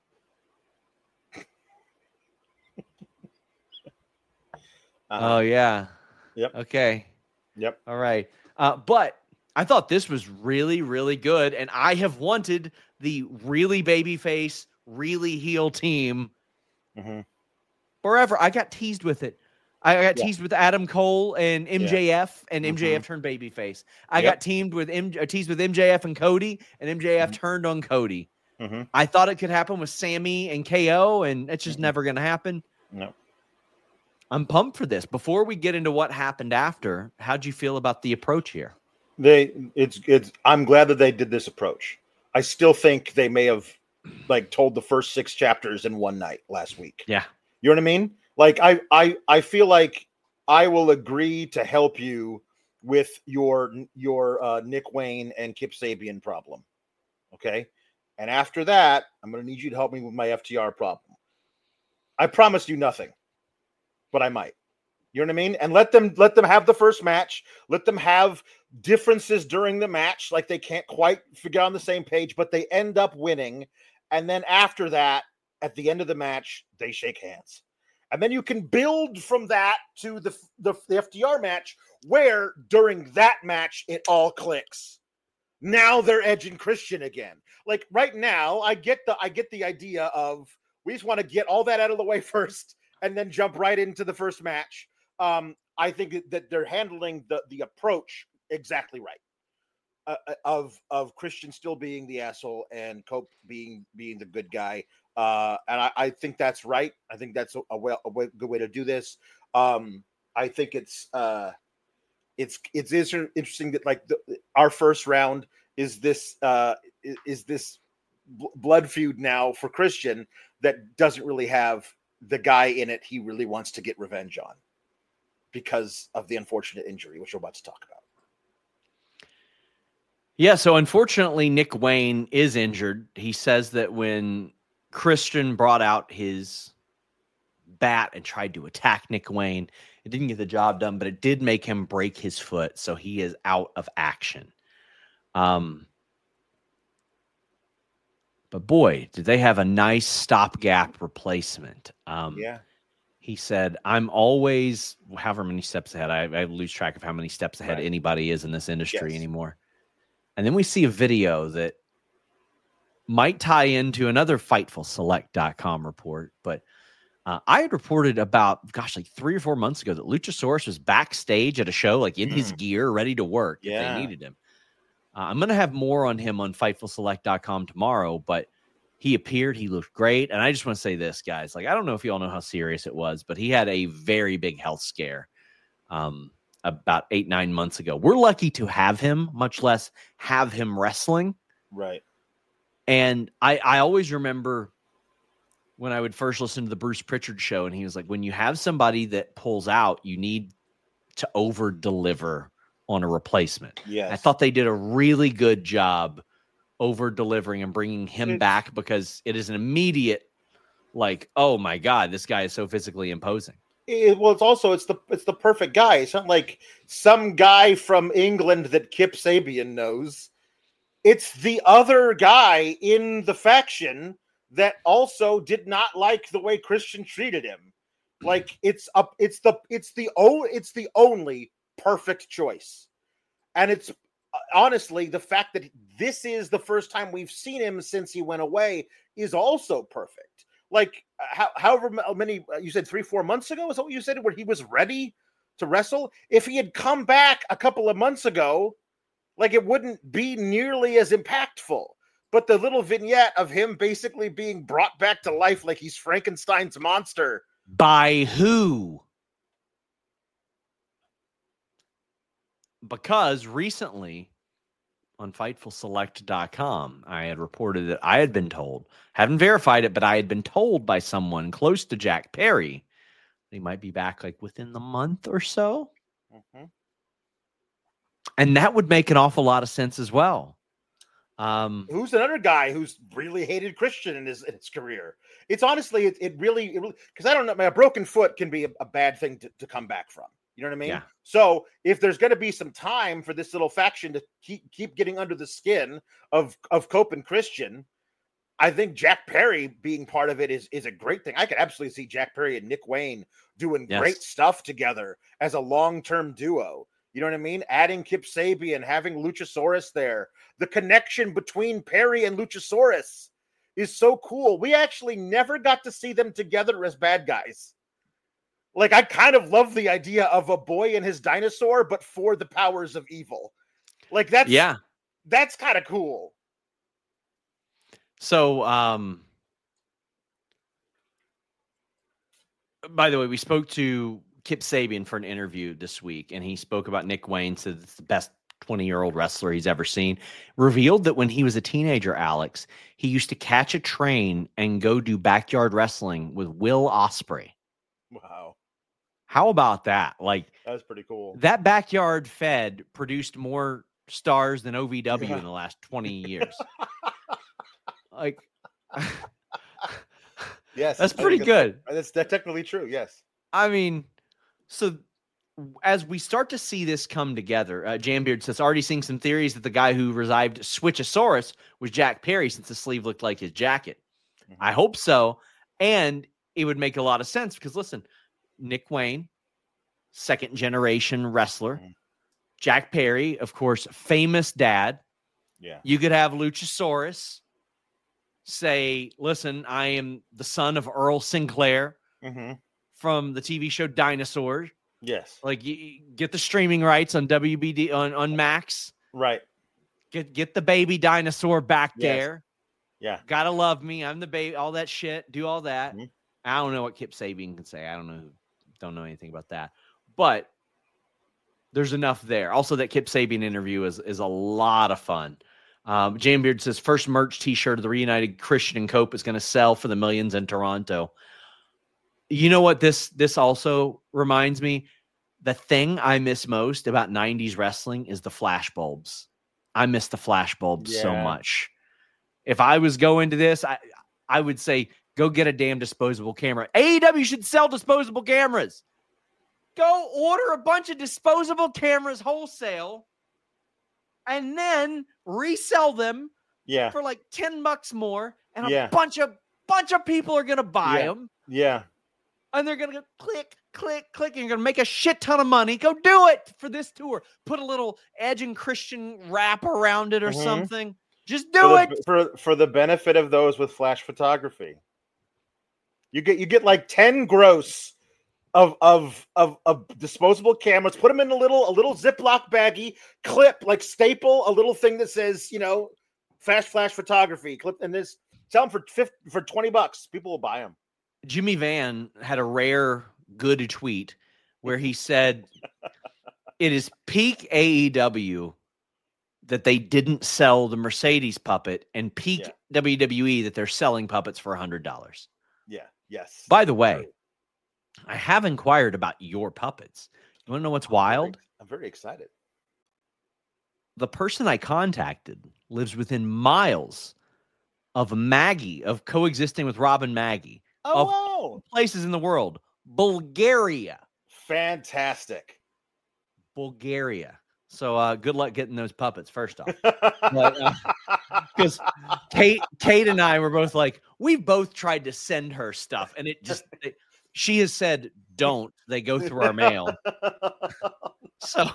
Uh-huh. Oh yeah. Yep. Okay. Yep. All right. Uh, but I thought this was really, really good, and I have wanted the really babyface, really heel team Mhm. forever. I got teased with it. I got Yeah. teased with Adam Cole and M J F, and M J F turned babyface. I Yep. got teamed with M- uh, teased with M J F and Cody, and M J F Mhm. turned on Cody. Mhm. I thought it could happen with Sammy and K O, and it's just Mhm. never going to happen. No. I'm pumped for this. Before we get into what happened after, how'd you feel about the approach here? They it's it's I'm glad that they did this approach. I still think they may have like told the first six chapters in one night last week. Yeah. You know what I mean? Like I I I feel like I will agree to help you with your your uh, Nick Wayne and Kip Sabian problem. Okay? And after that, I'm going to need you to help me with my F T R problem. I promised you nothing, but I might. You know what I mean? And let them let them have the first match. Let them have differences during the match, like they can't quite figure out on the same page, but they end up winning. And then after that, at the end of the match, they shake hands. And then you can build from that to the, the, the F T R match, where during that match, it all clicks. Now they're Edge and Christian again. Like right now, I get the I get the idea of we just want to get all that out of the way first and then jump right into the first match. Um, I think that they're handling the, the approach exactly right. Uh, of of Christian still being the asshole and Cope being being the good guy, uh, and I, I think that's right. I think that's a, a, well, a way, good way to do this. Um, I think it's uh, it's it's interesting that like the, our first round is this uh, is, is this blood feud now for Christian that doesn't really have the guy in it he really wants to get revenge on because of the unfortunate injury, which we're about to talk about. Yeah, so unfortunately, Nick Wayne is injured. He says that when Christian brought out his bat and tried to attack Nick Wayne, it didn't get the job done, but it did make him break his foot, so he is out of action. Um, but boy, did they have a nice stopgap replacement. Um, yeah. He said, I'm always, however many steps ahead. I, I lose track of how many steps ahead right. anybody is in this industry yes. anymore. And then we see a video that might tie into another Fightful Select dot com report. But uh, I had reported about, gosh, like three or four months ago that Luchasaurus was backstage at a show, like in mm. his gear, ready to work yeah. if they needed him. Uh, I'm going to have more on him on Fightful Select dot com tomorrow, but he appeared. He looked great. And I just want to say this, guys. Like, I don't know if you all know how serious it was, but he had a very big health scare. Um, about eight, nine months ago. We're lucky to have him, much less have him wrestling. Right. And I, I always remember when I would first listen to the Bruce Pritchard show, and he was like, when you have somebody that pulls out, you need to over deliver on a replacement. Yes. I thought they did a really good job over delivering and bringing him it's, back, because it is an immediate, like, oh my God, this guy is so physically imposing. It, well, it's also it's the it's the perfect guy. It's not like some guy from England that Kip Sabian knows. It's the other guy in the faction that also did not like the way Christian treated him. Like it's up. It's the it's the oh it's the only perfect choice, and it's honestly the fact that this is the first time we've seen him since he went away is also perfect. Like, how, however many, you said three, four months ago, is that what you said, where he was ready to wrestle? If he had come back a couple of months ago, like, it wouldn't be nearly as impactful. But the little vignette of him basically being brought back to life like he's Frankenstein's monster. By who? Because recently on Fightful Select dot com, I had reported that I had been told, haven't verified it, but I had been told by someone close to Jack Perry, they might be back like within the month or so. Mm-hmm. And that would make an awful lot of sense as well. Um, who's another guy who's really hated Christian in his, in his career? It's honestly, it, it really, it really, because I don't know, a broken foot can be a, a bad thing to, to come back from. You know what I mean? Yeah. So if there's going to be some time for this little faction to keep keep getting under the skin of of Cope and Christian, I think Jack Perry being part of it is is a great thing. I could absolutely see Jack Perry and Nick Wayne doing yes. great stuff together as a long-term duo. You know what I mean? Adding Kip Sabian, having Luchasaurus there. The connection between Perry and Luchasaurus is so cool. We actually never got to see them together as bad guys. Like, I kind of love the idea of a boy and his dinosaur, but for the powers of evil. Like, that's, yeah, that's kind of cool. So, um, by the way, we spoke to Kip Sabian for an interview this week, and he spoke about Nick Wayne, said it's the best twenty-year-old wrestler he's ever seen, revealed that when he was a teenager, Alex, he used to catch a train and go do backyard wrestling with Will Ospreay. Wow. How about that? Like, that's pretty cool. That backyard fed produced more stars than O V W yeah. in the last twenty years. Like, yes, that's pretty good. That's, that's technically true. Yes. I mean, so as we start to see this come together, uh, Jambeard says, already seeing some theories that the guy who revived Switchosaurus was Jack Perry since the sleeve looked like his jacket. Mm-hmm. I hope so. And it would make a lot of sense because, listen, Nick Wayne, second generation wrestler. Mm-hmm. Jack Perry, of course, famous dad. Yeah. You could have Luchasaurus say, listen, I am the son of Earl Sinclair mm-hmm. from the T V show Dinosaur. Yes. Like, you, you get the streaming rights on W B D, on, on Max. Right. Get get the baby dinosaur back yes. there. Yeah. Gotta love me. I'm the baby. All that shit. Do all that. Mm-hmm. I don't know what Kip Sabian can say. I don't know. Don't know anything about that. But there's enough there. Also, that Kip Sabian interview is, is a lot of fun. Um, Jambeard says, first merch t-shirt of the Reunited Christian and Cope is going to sell for the millions in Toronto. You know what this this also reminds me? The thing I miss most about nineties wrestling is the flash bulbs. I miss the flash bulbs yeah. so much. If I was going to this, I I would say, go get a damn disposable camera. A E W should sell disposable cameras. Go order a bunch of disposable cameras wholesale and then resell them yeah. for like ten bucks more. And a yeah. bunch of bunch of people are going to buy yeah. them. Yeah. And they're going to go click, click, click. And you're going to make a shit ton of money. Go do it for this tour. Put a little Edge and Christian wrap around it or mm-hmm. something. Just do for it. The, for, for the benefit of those with flash photography. You get you get like ten gross of of of of disposable cameras. Put them in a little a little Ziploc baggie. Clip like staple a little thing that says you know fast flash photography. Clip and this sell them for fifty, for twenty bucks. People will buy them. Jimmy Van had a rare good tweet where he said, "It is peak A E W that they didn't sell the Mercedes puppet, and peak yeah. W W E that they're selling puppets for a hundred dollars." Yeah. Yes. By the way, I have inquired about your puppets. You want to know what's I'm wild? Very, I'm very excited. The person I contacted lives within miles of Maggie, of coexisting with Robin Maggie. Oh, of wow. places in the world. Bulgaria. Fantastic. Bulgaria. So uh, good luck getting those puppets, first off. Because uh, Kate, Kate and I were both like, we've both tried to send her stuff, and it just, it, she has said, don't. They go through our mail. So,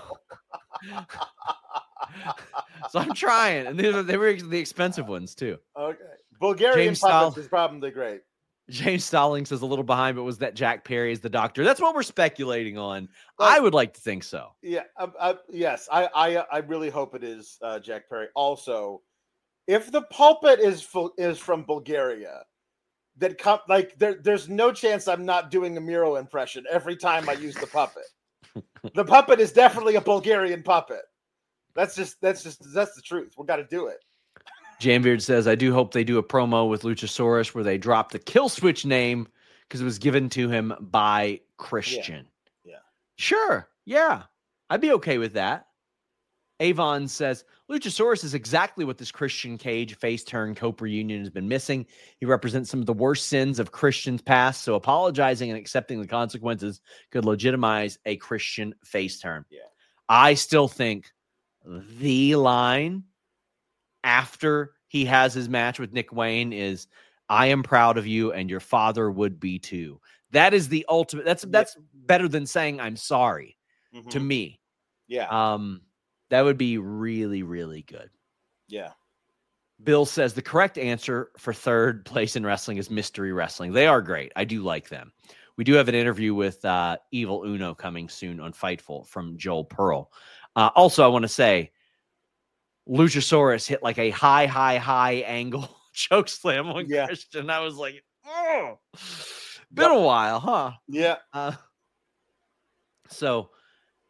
so I'm trying, and they were, they were the expensive ones too. Okay, Bulgarian James puppets Stahl, is probably great. James Stallings is a little behind, but was that Jack Perry is the doctor? That's what we're speculating on. Well, I would like to think so. Yeah, I, I, yes, I, I, I really hope it is uh, Jack Perry. Also, if the pulpit is fu- is from Bulgaria, that com- like there, there's no chance I'm not doing a Miro impression every time I use the puppet. The puppet is definitely a Bulgarian puppet. That's just that's just that's the truth. We got to do it. Jambeard says, I do hope they do a promo with Luchasaurus where they drop the Kill Switch name because it was given to him by Christian. Yeah. yeah. Sure. Yeah. I'd be okay with that. Avon says, Luchasaurus is exactly what this Christian Cage face turn Cope reunion has been missing. He represents some of the worst sins of Christian's past, so apologizing and accepting the consequences could legitimize a Christian face turn. Yeah. I still think the line after he has his match with Nick Wayne is, I am proud of you and your father would be too. That is the ultimate. That's that's better than saying I'm sorry mm-hmm. to me. Yeah. Um, that would be really, really good. Yeah. Bill says the correct answer for third place in wrestling is Mystery Wrestling. They are great. I do like them. We do have an interview with uh, Evil Uno coming soon on Fightful from Joel Pearl. Uh, also, I want to say, Luchasaurus hit like a high, high, high angle choke slam on yeah. Christian. I was like, oh, been a while, huh? Yeah. Uh, so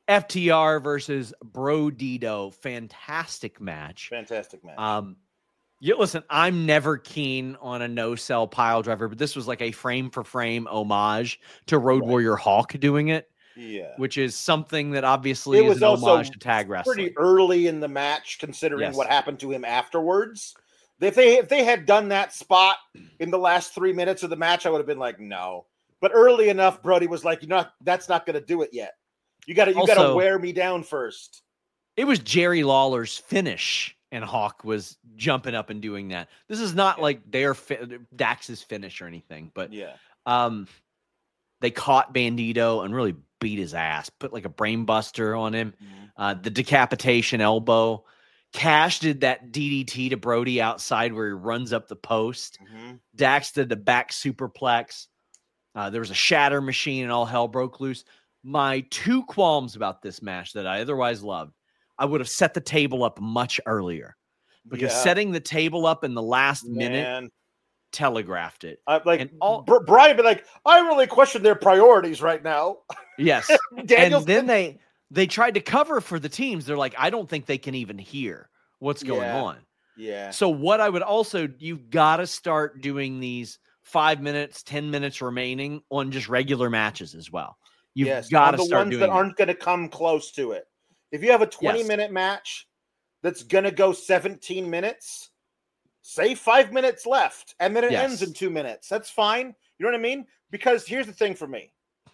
F T R versus Brodito. Fantastic match. Fantastic match. Um, you, listen, I'm never keen on a no-sell pile driver, but this was like a frame-for-frame homage to Road Right. Warrior Hawk doing it, yeah. which is something that obviously It is was an also homage to tag wrestling. pretty early in the match, considering Yes. what happened to him afterwards. If they if they had done that spot in the last three minutes of the match, I would have been like, no. But early enough, Brody was like, you know, that's not going to do it yet. You got to you got to Also- wear me down first. It was Jerry Lawler's finish, and Hawk was jumping up and doing that. This is not Yeah. like their fi- Dax's finish or anything, but Yeah. um, they caught Bandito and really beat his ass, put like a brain buster on him, Mm-hmm. uh, the decapitation elbow. Cash did that D D T to Brody outside where he runs up the post. Mm-hmm. Dax did the back superplex. Uh, there was a shatter machine and all hell broke loose. My two qualms about this match that I otherwise loved, I would have set the table up much earlier because Yeah. setting the table up in the last minute Man. telegraphed it. I, like And all- Br- Brian be like, I really question their priorities right now. Yes. Daniel's and then they they tried to cover for the teams. They're like, I don't think they can even hear what's going Yeah. on. yeah. So what I would also, you've got to start doing these five minutes, ten minutes remaining on just regular matches as well. You've yes, got on to the start ones doing that that. aren't going to come close to it. If you have a twenty Yes. minute match that's going to go seventeen minutes, say five minutes left, and then it Yes. ends in two minutes. That's fine. You know what I mean? Because here's the thing for me.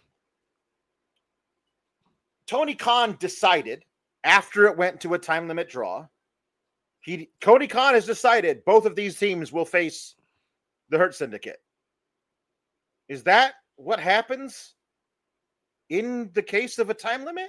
Tony Khan decided after it went to a time limit draw, he Tony Khan has decided both of these teams will face the Hurt Syndicate. Is that what happens in the case of a time limit?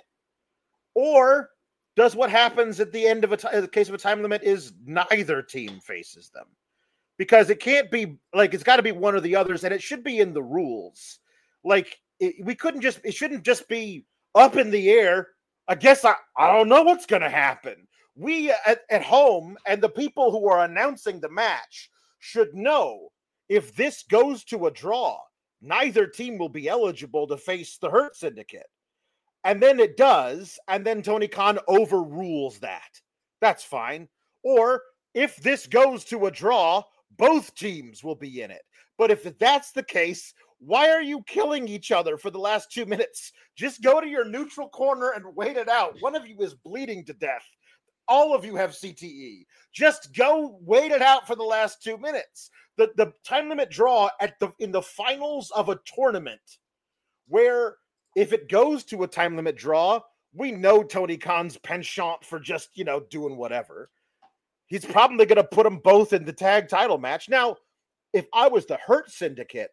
Or does what happens at the end of a t- the case of a time limit is neither team faces them? Because it can't be like it's got to be one or the others, and it should be in the rules. Like it, we couldn't just it shouldn't just be up in the air. I guess I, I don't know what's going to happen. We at, at home and the people who are announcing the match should know if this goes to a draw, neither team will be eligible to face the Hurt Syndicate. And then it does, and then Tony Khan overrules that. That's fine. Or if this goes to a draw, both teams will be in it. But if that's the case, why are you killing each other for the last two minutes? Just go to your neutral corner and wait it out. One of you is bleeding to death. All of you have C T E. Just go wait it out for the last two minutes. The, the time limit draw at the in the finals of a tournament where if it goes to a time limit draw, we know Tony Khan's penchant for just, you know, doing whatever. He's probably going to put them both in the tag title match. Now, if I was the Hurt Syndicate,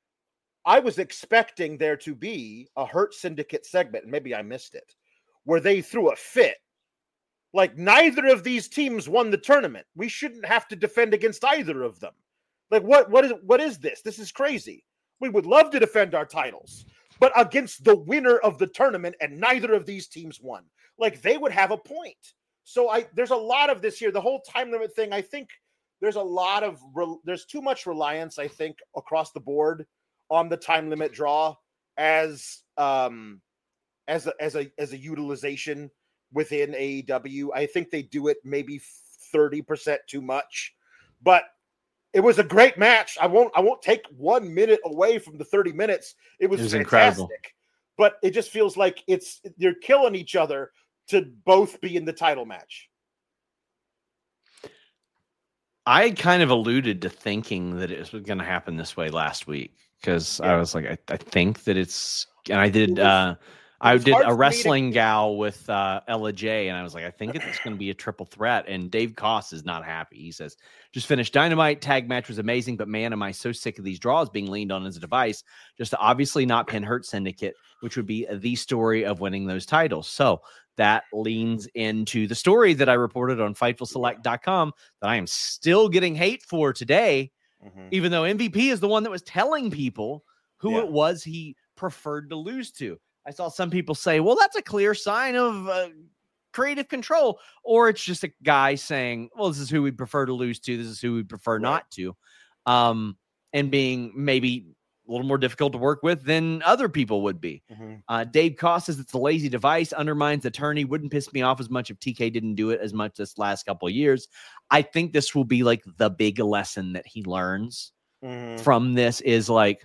I was expecting there to be a Hurt Syndicate segment, and maybe I missed it, where they threw a fit. Like, neither of these teams won the tournament. We shouldn't have to defend against either of them. Like, what, what is what is this? This is crazy. We would love to defend our titles, but against the winner of the tournament, and neither of these teams won. Like, they would have a point. So I there's a lot of this here. The whole time limit thing, I think there's a lot of, there's too much reliance, I think, across the board on the time limit draw as um as a, as a as a utilization within A E W. I think they do it maybe thirty percent too much, but it was a great match. I won't I won't take one minute away from the thirty minutes. It was, It was fantastic. incredible. But it just feels like it's they're killing each other to both be in the title match. I kind of alluded to thinking that it was going to happen this way last week because Yeah. I was like, I, I think that it's, and I did, It was- uh, I was did hard a for me to- wrestling gal with uh, Ella J, and I was like, I think it's going to be a triple threat. And Dave Koss is not happy. He says, just finished Dynamite. Tag match was amazing, but man, am I so sick of these draws being leaned on as a device just to obviously not pin Hurt Syndicate, which would be the story of winning those titles. So that leans into the story that I reported on Fightful Select dot com that I am still getting hate for today, Mhm. even though M V P is the one that was telling people who Yeah. it was he preferred to lose to. I saw some people say, well, that's a clear sign of uh, creative control, or it's just a guy saying, well, this is who we prefer to lose to. This is who we prefer Right. not to. Um, and being maybe a little more difficult to work with than other people would be. Mm-hmm. Uh, Dave Koss says it's a lazy device, undermines attorney. Wouldn't piss me off as much if T K didn't do it as much this last couple of years. I think this will be like the big lesson that he learns Mm-hmm. from this is like,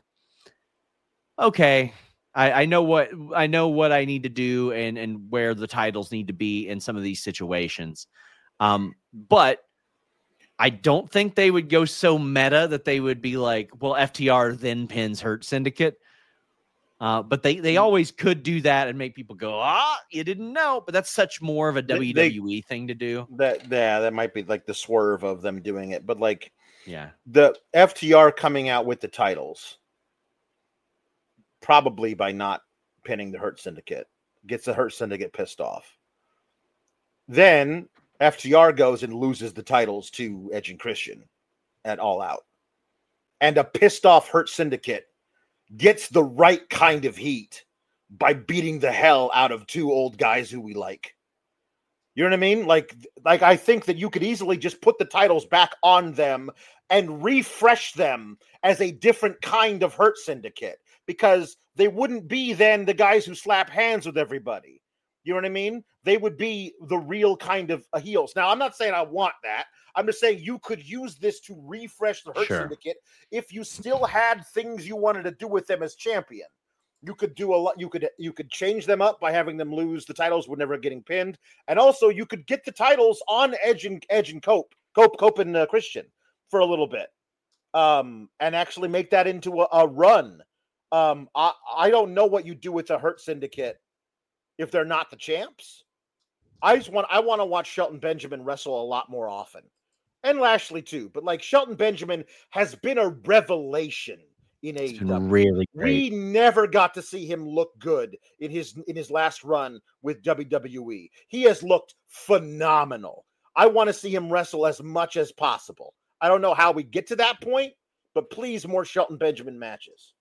okay, I, I know what I know what I need to do and and where the titles need to be in some of these situations. Um, but I don't think they would go so meta that they would be like, well, F T R then pins Hurt Syndicate. Uh, but they they always could do that and make people go, ah, you didn't know. But that's such more of a They- W W E thing to do. That yeah, that might be like the swerve of them doing it. But like Yeah. the F T R coming out with the titles, probably by not pinning the Hurt Syndicate, gets the Hurt Syndicate pissed off. Then F T R goes and loses the titles to Edge and Christian at All Out. And a pissed off Hurt Syndicate gets the right kind of heat by beating the hell out of two old guys who we like. You know what I mean? Like, like I think that you could easily just put the titles back on them and refresh them as a different kind of Hurt Syndicate, because they wouldn't be then the guys who slap hands with everybody. You know what I mean? They would be the real kind of uh, heels. Now, I'm not saying I want that. I'm just saying you could use this to refresh the Hurt Sure. Syndicate if you still had things you wanted to do with them as champion. You could do a lot. You could you could change them up by having them lose the titles whenever getting pinned, and also you could get the titles on Edge and Edge and Cope, Cope, Cope and uh, Christian for a little bit, um, and actually make that into a, a run. Um, I I don't know what you do with the Hurt Syndicate if they're not the champs. I just want I want to watch Shelton Benjamin wrestle a lot more often, and Lashley too. But like Shelton Benjamin has been a revelation in A E W. Really great. We never got to see him look good in his in his last run with W W E. He has looked phenomenal. I want to see him wrestle as much as possible. I don't know how we get to that point, but please, more Shelton Benjamin matches.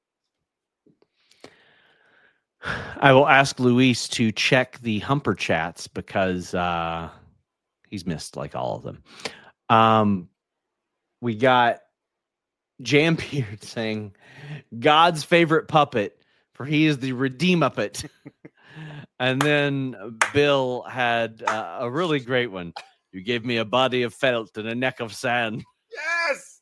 I will ask Luis to check the Humper chats because uh, he's missed like all of them. Um, we got Jambeard saying, God's favorite puppet, for he is the Redeem-Uppet. And then Bill had uh, a really great one. You gave me a body of felt and a neck of sand. Yes!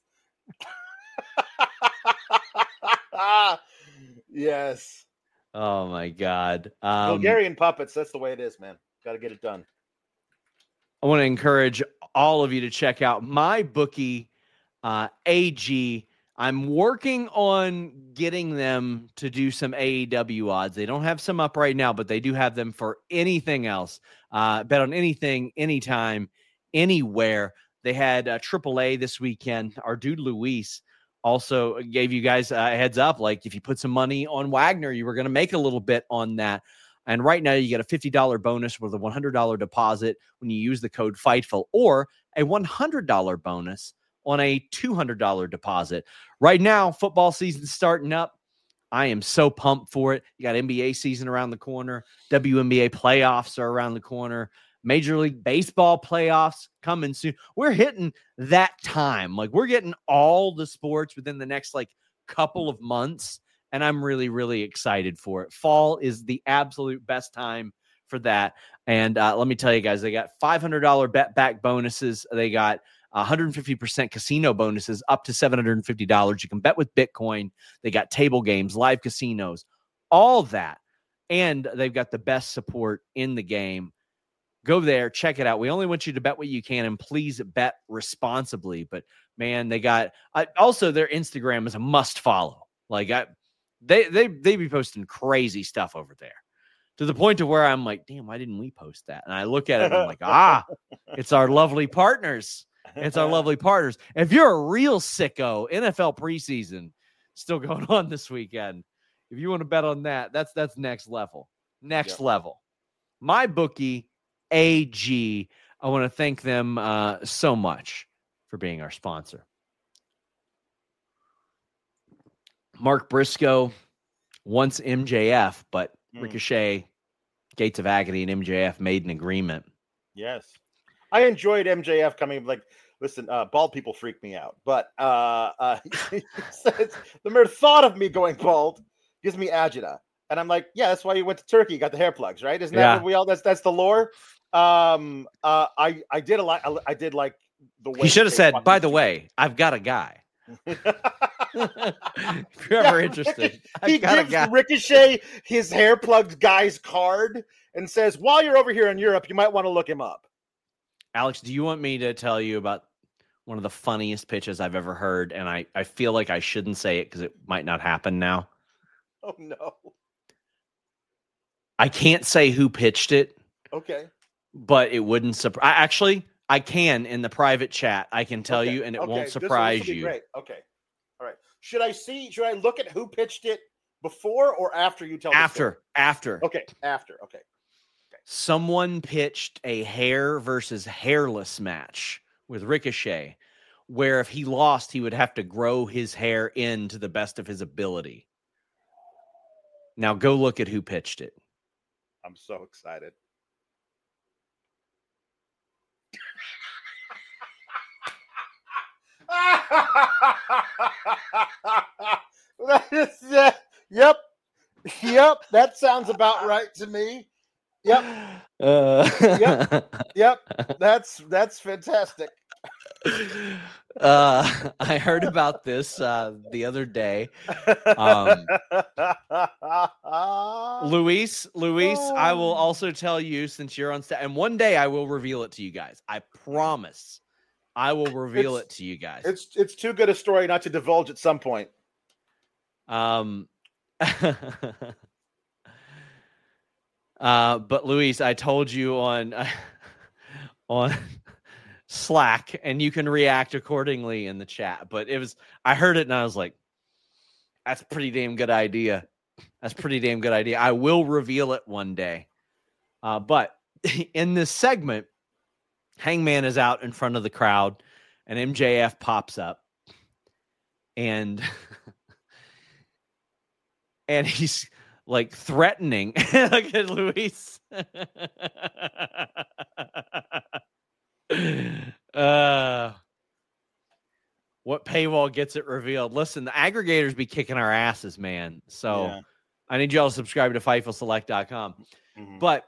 Yes. Oh, my God. Um, Bulgarian puppets, that's the way it is, man. Got to get it done. I want to encourage all of you to check out MyBookie uh, A G. I'm working on getting them to do some A E W odds. They don't have some up right now, but they do have them for anything else. Uh, bet on anything, anytime, anywhere. They had uh, triple A this weekend. Our dude Luis also gave you guys a heads up. Like if you put some money on Wagner, you were going to make a little bit on that. And right now you get a fifty dollars bonus with a one hundred dollars deposit when you use the code FIGHTFUL, or a one hundred dollars bonus on a two hundred dollars deposit. Right now, football season's starting up. I am so pumped for it. You got N B A season around the corner. W N B A playoffs are around the corner. Major League Baseball playoffs coming soon. We're hitting that time. Like we're getting all the sports within the next like couple of months. And I'm really, really excited for it. Fall is the absolute best time for that. And uh, let me tell you guys, they got five hundred dollars bet back bonuses. They got one hundred fifty percent casino bonuses up to seven hundred fifty dollars. You can bet with Bitcoin. They got table games, live casinos, all that. And they've got the best support in the game. Go there, check it out. We only want you to bet what you can, and please bet responsibly. But, man, they got uh, – also their Instagram is a must follow. Like, I, they they they be posting crazy stuff over there to the point to where I'm like, damn, why didn't we post that? And I look at it and I'm like, ah, it's our lovely partners. It's our lovely partners. If you're a real sicko, N F L preseason still going on this weekend. If you want to bet on that, that's that's next level. Next yep. level. MyBookie A G. I want to thank them uh, so much for being our sponsor. Mark Briscoe wants M J F, but mm. Ricochet, Gates of Agony, and M J F made an agreement. Yes. I enjoyed M J F coming, like, Listen, uh, bald people freak me out, but uh, uh, he says, the mere thought of me going bald gives me agita. And I'm like, yeah, that's why you went to Turkey. You got the hair plugs, right? Isn't that Yeah. what we all? That's that's the lore. Um, uh, I I did a lot. I did like the way He should have they said, fucking by the do way, I've got a guy. it. If you're ever Yeah, interested, he I've got a gives guy. Ricochet his hair plugged guy's card and says, while you're over here in Europe, you might want to look him up. Alex, do you want me to tell you about one of the funniest pitches I've ever heard? And I, I feel like I shouldn't say it because it might not happen now. Oh no. I can't say who pitched it, Okay. but it wouldn't surprise. Actually, I can in the private chat. I can tell Okay, you, and it okay, won't this will- surprise this will be you. Great. Okay. All right. Should I see? Should I look at who pitched it before or after you tell? the story? After, after. Okay. After. Okay. Someone pitched a hair versus hairless match with Ricochet, where if he lost, he would have to grow his hair in to the best of his ability. Now go look at who pitched it. I'm so excited. That is, uh, yep. Yep. That sounds about right to me. Yep. Uh, Yep. Yep. That's that's fantastic. uh, I heard about this uh, the other day. Um, Luis, Luis, I will also tell you since you're on set, and one day I will reveal it to you guys. I promise, I will reveal It's- it to you guys. It's it's too good a story not to divulge at some point. Um, uh, but Luis, I told you on on Slack, and you can react accordingly in the chat. But it was, I heard it and I was like, "That's a pretty damn good idea. That's a pretty damn good idea." I will reveal it one day. Uh, but in this segment, Hangman is out in front of the crowd, and M J F pops up, and. And he's like threatening. Look at Luis. uh, what paywall gets it revealed? Listen, the aggregators be kicking our asses, man. So Yeah. I need y'all to subscribe to Fightful Select dot com. Mhm. But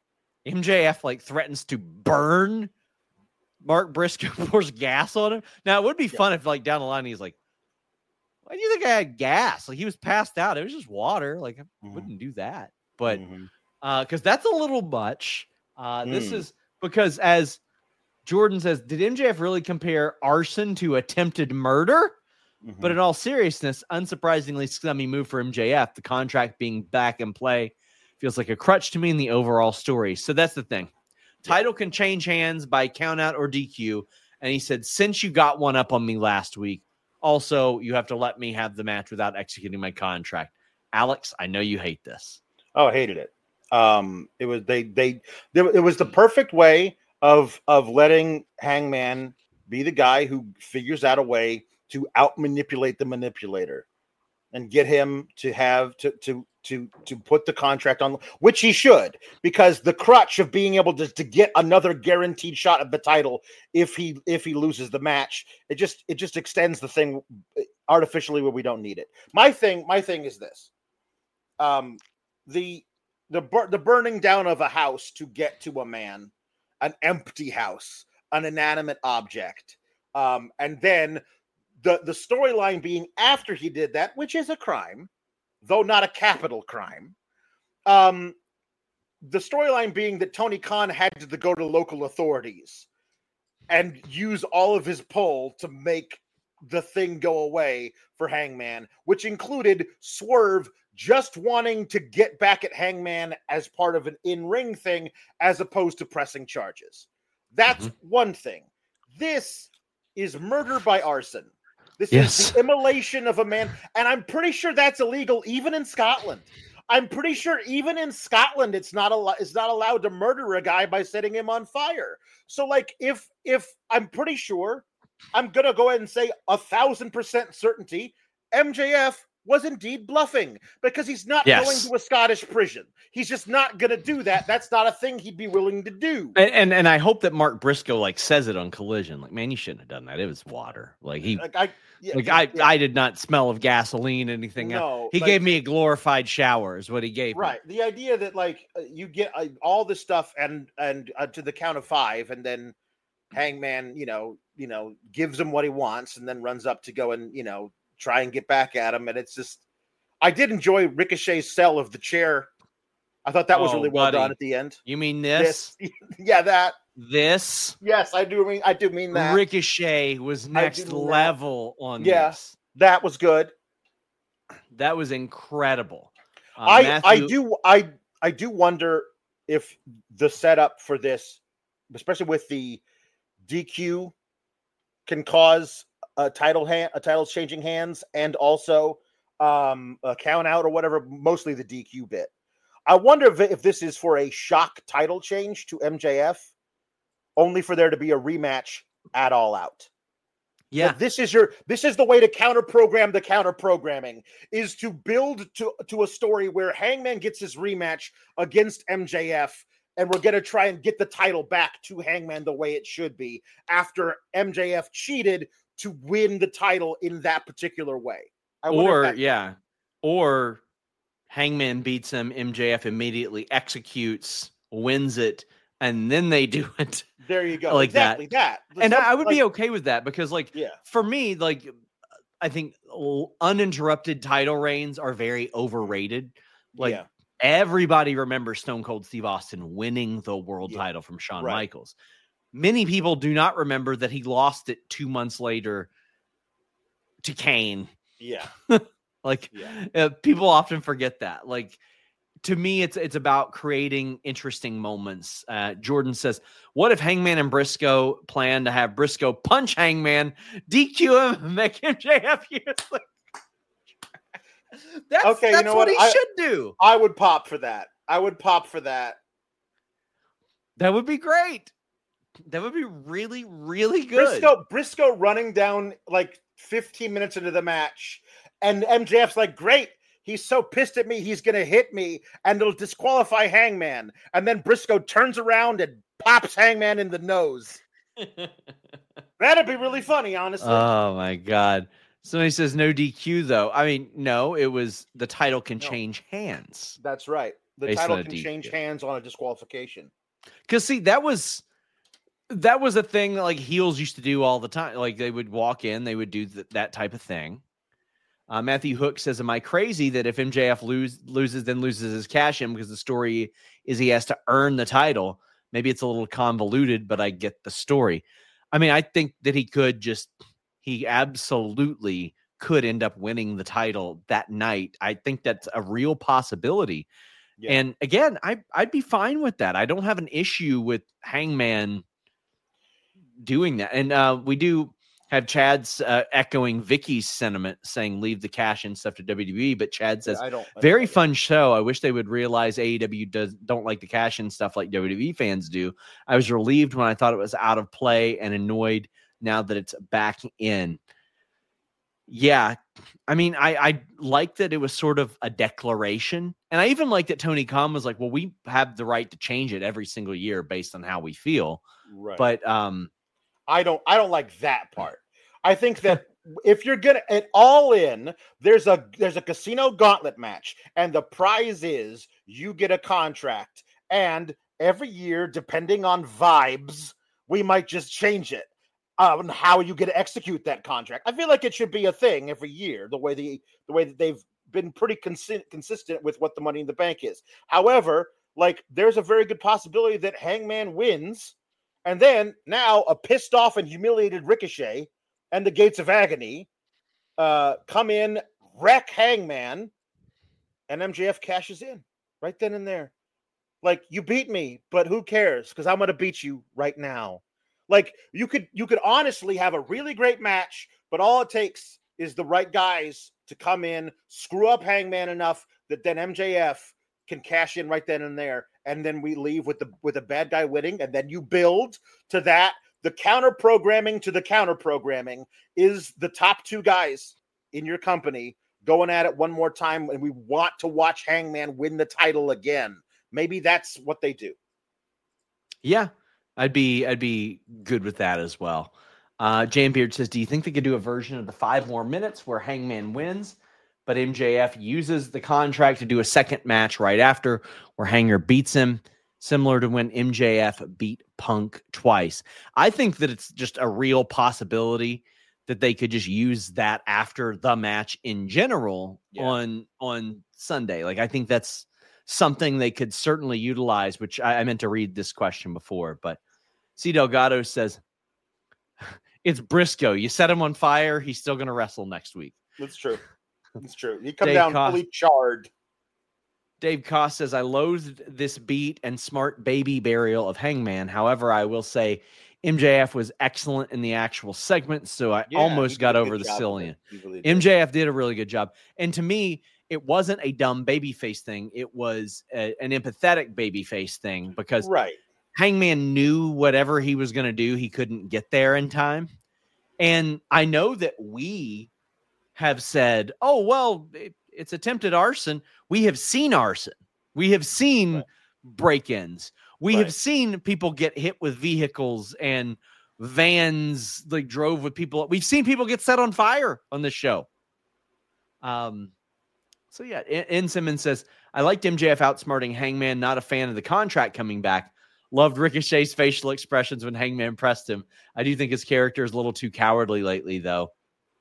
M J F like threatens to burn Mark Briscoe, pours gas on him. Now it would be Yeah. fun if like down the line he's like, "Why do you think I had gas?" Like he was passed out. It was just water. Like I Mhm. wouldn't do that. But Mhm. uh, because that's a little much. Uh, this Mm. is because as Jordan says, did M J F really compare arson to attempted murder? Mhm. But in all seriousness, unsurprisingly, scummy move for M J F. The contract being back in play feels like a crutch to me in the overall story. So that's the thing. Title can change hands by count out or D Q. And he said, since you got one up on me last week, also you have to let me have the match without executing my contract. Alex, I know you hate this. Oh, I hated it. Um, it was they they they it was the perfect way of of letting Hangman be the guy who figures out a way to out manipulate the manipulator and get him to have to to to to put the contract on, which he should, because the crutch of being able to, to get another guaranteed shot at the title if he if he loses the match, it just it just extends the thing artificially where we don't need it. My thing, my thing is this. Um the the bur- the burning down of a house to get to a man, an empty house, an inanimate object, um, and then the the storyline being after he did that, which is a crime, though not a capital crime. Um, the storyline being that Tony Khan had to go to local authorities and use all of his pull to make the thing go away for Hangman, which included Swerve just wanting to get back at Hangman as part of an in-ring thing as opposed to pressing charges. That's Mhm. one thing. This is murder by arson. This Yes. is the immolation of a man, and I'm pretty sure that's illegal even in Scotland. I'm pretty sure even in Scotland it's not al- it's not allowed to murder a guy by setting him on fire. So like if if I'm pretty sure, I'm gonna go ahead and say a thousand percent certainty, M J F was indeed bluffing because he's not yes. going to a Scottish prison. He's just not going to do that. That's not a thing he'd be willing to do. And, and and I hope that Mark Briscoe like says it on Collision. Like, man, you shouldn't have done that. It was water. Like he, like I, yeah, like I, yeah. I did not smell of gasoline, anything. No, else. He like, gave me a glorified shower. Is what he gave. Right. Me. The idea that like you get uh, all this stuff and and uh, to the count of five, and then Hangman, you know, you know, gives him what he wants, and then runs up to go and you know try and get back at him, and it's just. I did enjoy Ricochet's sell of the chair. I thought that was oh, really well buddy. done at the end. You mean this? this? Yeah, that. This? Yes, I do mean I do mean that. Ricochet was next level that. on yeah, this. That was good. That was incredible. Uh, I Matthew... I do I I do wonder if the setup for this, especially with the D Q, can cause a title hand a title changing hands and also um a count out or whatever, mostly the D Q bit. I wonder if, if this is for a shock title change to M J F, only for there to be a rematch at All Out. Yeah, like this is your this is the way to counter program the counter programming is to build to to a story where Hangman gets his rematch against M J F, and we're gonna try and get the title back to Hangman the way it should be after M J F cheated to win the title in that particular way. I or that, yeah, or Hangman beats him, M J F immediately executes, wins it, and then they do it. There you go. Like exactly that. that. And Some, I would like, be okay with that because, like, yeah. for me, like, I think uninterrupted title reigns are very overrated. Like, yeah. everybody remembers Stone Cold Steve Austin winning the world yeah. title from Shawn right. Michaels. Many people do not remember that he lost it two months later to Kane. Yeah. like yeah. Uh, people often forget that. Like, to me, it's it's about creating interesting moments. Uh, Jordan says, what if Hangman and Briscoe plan to have Briscoe punch Hangman, D Q him, and make M J F useless? that's okay, that's you know what, what he I, should do. I would pop for that. I would pop for that. That would be great. That would be really, really good. Briscoe, Briscoe running down like fifteen minutes into the match, and M J F's like, great. He's so pissed at me, he's going to hit me, and it'll disqualify Hangman. And then Briscoe turns around and pops Hangman in the nose. That'd be really funny, honestly. Oh, my God. Somebody says no D Q, though. I mean, no, it was the title can no. change hands. That's right. The title can D Q. Change hands on a disqualification. Because, see, that was... That was a thing that, like, heels used to do all the time. Like, they would walk in, they would do th- that type of thing. Uh, Matthew Hook says, am I crazy that if M J F lose, loses, then loses his cash in because the story is he has to earn the title? Maybe it's a little convoluted, but I get the story. I mean, I think that he could just, he absolutely could end up winning the title that night. I think that's a real possibility. Yeah. And again, I, I'd be fine with that. I don't have an issue with Hangman doing that. And uh, we do have Chad's uh, echoing Vicky's sentiment saying leave the cash and stuff to W W E, but Chad says, yeah, I don't, I very don't fun show. I wish they would realize A E W does don't like the cash and stuff like W W E fans do. I was relieved when I thought it was out of play and annoyed now that it's back in. Yeah, I mean, I, I like that it was sort of a declaration. And I even like that Tony Khan was like, well, we have the right to change it every single year based on how we feel. Right. But um, I don't I don't like that part. I think that if you're gonna at all in, there's a there's a casino gauntlet match, and the prize is you get a contract. And every year, depending on vibes, we might just change it on how you get to execute that contract. I feel like it should be a thing every year, the way the the way that they've been pretty consi- consistent with what the Money in the Bank is. However, like there's a very good possibility that Hangman wins, and then now a pissed off and humiliated Ricochet and the Gates of Agony uh, come in, wreck Hangman, and M J F cashes in right then and there. Like, you beat me, but who cares? Because I'm going to beat you right now. Like, you could you could honestly have a really great match, but all it takes is the right guys to come in, screw up Hangman enough that then M J F can cash in right then and there, and then we leave with the with a bad guy winning, and then you build to that. The counter programming to the counter programming is the top two guys in your company going at it one more time, and we want to watch Hangman win the title again. Maybe that's what they do. Yeah, I'd be I'd be good with that as well. Uh, Jam Beard says, do you think they could do a version of the five more minutes where Hangman wins, but M J F uses the contract to do a second match right after where Hanger beats him, similar to when M J F beat Punk twice? I think that it's just a real possibility that they could just use that after the match in general yeah. on on Sunday. Like, I think that's something they could certainly utilize, which I, I meant to read this question before, but C. Delgado says, it's Briscoe. You set him on fire, he's still going to wrestle next week. That's true. That's true. He come Dave down Cost- fully charred. Dave Koss says, I loathed this beat and smart baby burial of Hangman. However, I will say M J F was excellent in the actual segment, so I yeah, sillion. got over the sillion. Really M J F did a really good job. And to me, it wasn't a dumb babyface thing. It was a, an empathetic babyface thing because right. Hangman knew whatever he was going to do, he couldn't get there in time. And I know that we have said, oh, well, it, it's attempted arson. We have seen arson. We have seen right. break-ins. We right. have seen people get hit with vehicles and vans like drove with people. We've seen people get set on fire on this show. Um, so yeah, N. Simmons says, I liked M J F outsmarting Hangman, not a fan of the contract coming back. Loved Ricochet's facial expressions when Hangman pressed him. I do think his character is a little too cowardly lately, though.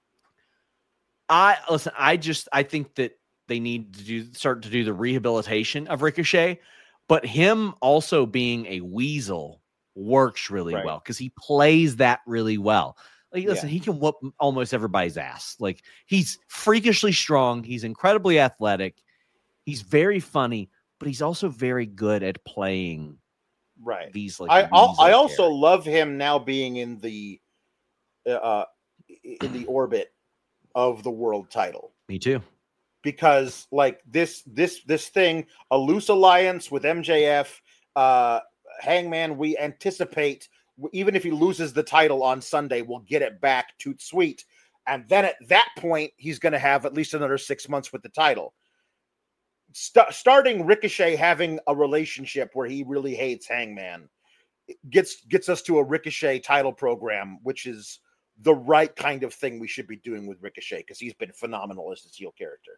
I listen, I just I think that they need to do start to do the rehabilitation of Ricochet, but him also being a weasel works really right. well because he plays that really well. Like, listen, yeah. he can whoop almost everybody's ass. Like, he's freakishly strong. He's incredibly athletic. He's very funny, but he's also very good at playing. Right. These like I I also characters. love him now being in the uh in the orbit of the world title. Me too. Because like this this this thing, a loose alliance with M J F, uh Hangman, we anticipate even if he loses the title on Sunday, we'll get it back toot sweet. And then at that point, he's going to have at least another six months with the title. St- starting Ricochet having a relationship where he really hates Hangman gets gets us to a Ricochet title program, which is the right kind of thing we should be doing with Ricochet because he's been phenomenal as this heel character.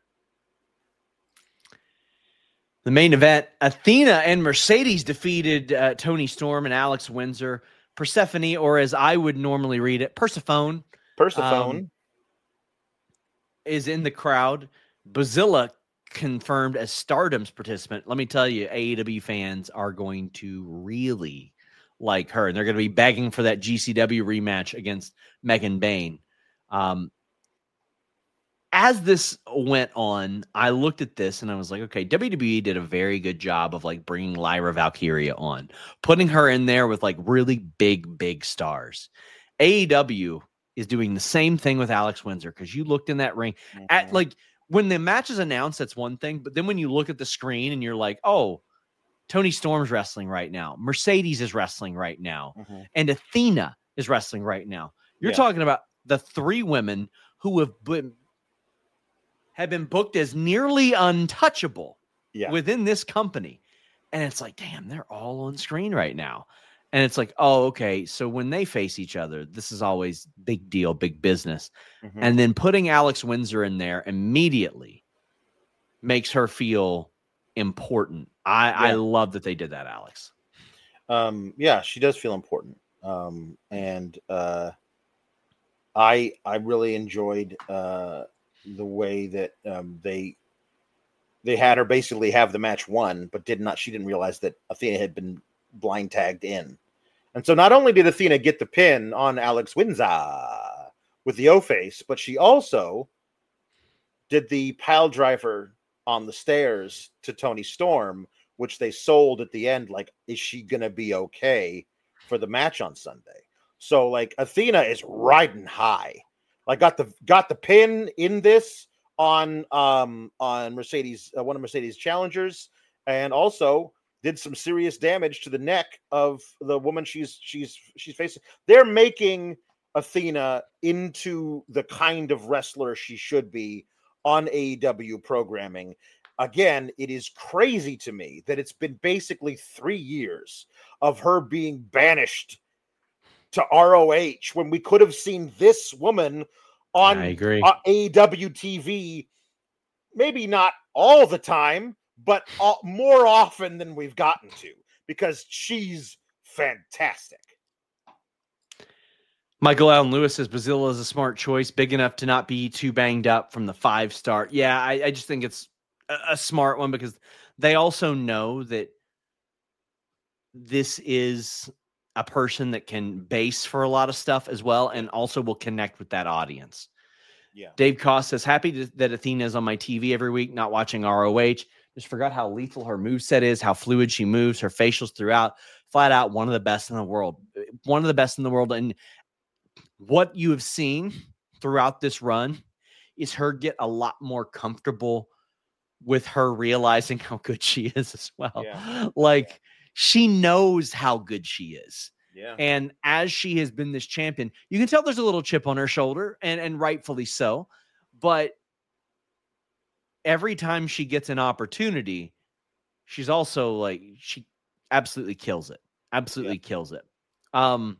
The main event, Athena and Mercedes defeated uh, Toni Storm and Alex Windsor. Persephone, or as I would normally read it, Persephone. Persephone. Um, is in the crowd. Bazilla confirmed as Stardom's participant. Let me tell you, A E W fans are going to really like her, and they're going to be begging for that G C W rematch against Megan Bayne. Um, as this went on, I looked at this and I was like, okay, W W E did a very good job of like bringing Lyra Valkyria on, putting her in there with like really big, big stars. A E W is doing the same thing with Alex Windsor because you looked in that ring mm-hmm. at like when the match is announced, that's one thing. But then when you look at the screen and you're like, oh, Toni Storm's wrestling right now. Mercedes is wrestling right now. Mm-hmm. And Athena is wrestling right now. You're yeah. talking about the three women who have been have been booked as nearly untouchable yeah. within this company. And it's like, damn, they're all on screen right now. And it's like, oh, okay. So when they face each other, this is always big deal, big business. Mm-hmm. And then putting Alex Windsor in there immediately makes her feel important. I, yeah. I love that they did that, Alex. Um, yeah, she does feel important. Um, and uh, I I really enjoyed uh, the way that um, they they had her basically have the match won, but did not. She didn't realize that Athena had been blind tagged in. And so not only did Athena get the pin on Alex Windsor with the O-face, but she also did the pile driver on the stairs to Toni Storm, which they sold at the end. Like, is she going to be okay for the match on Sunday? So like Athena is riding high. Like got the, got the pin in this on, um, on Mercedes, uh, one of Mercedes challengers. And also did some serious damage to the neck of the woman she's she's she's facing. They're making Athena into the kind of wrestler she should be on A E W programming. Again, it is crazy to me that it's been basically three years of her being banished to R O H when we could have seen this woman on I agree. A E W T V, maybe not all the time, but all, more often than we've gotten to, because she's fantastic. Michael Allen Lewis says Brazil is a smart choice, big enough to not be too banged up from the five star. Yeah, I, I just think it's a, a smart one because they also know that this is a person that can base for a lot of stuff as well, and also will connect with that audience. Yeah. Dave Koss says, happy to, that Athena is on my T V every week, not watching R O H. Just forgot how lethal her moveset is, how fluid she moves, her facials throughout. Flat out one of the best in the world. One of the best in the world. And what you have seen throughout this run is her get a lot more comfortable with her realizing how good she is as well. Yeah. Like, yeah. she knows how good she is. Yeah. And as she has been this champion, you can tell there's a little chip on her shoulder, and, and rightfully so. But every time she gets an opportunity, she's also like, she absolutely kills it. Absolutely yeah. kills it. Um,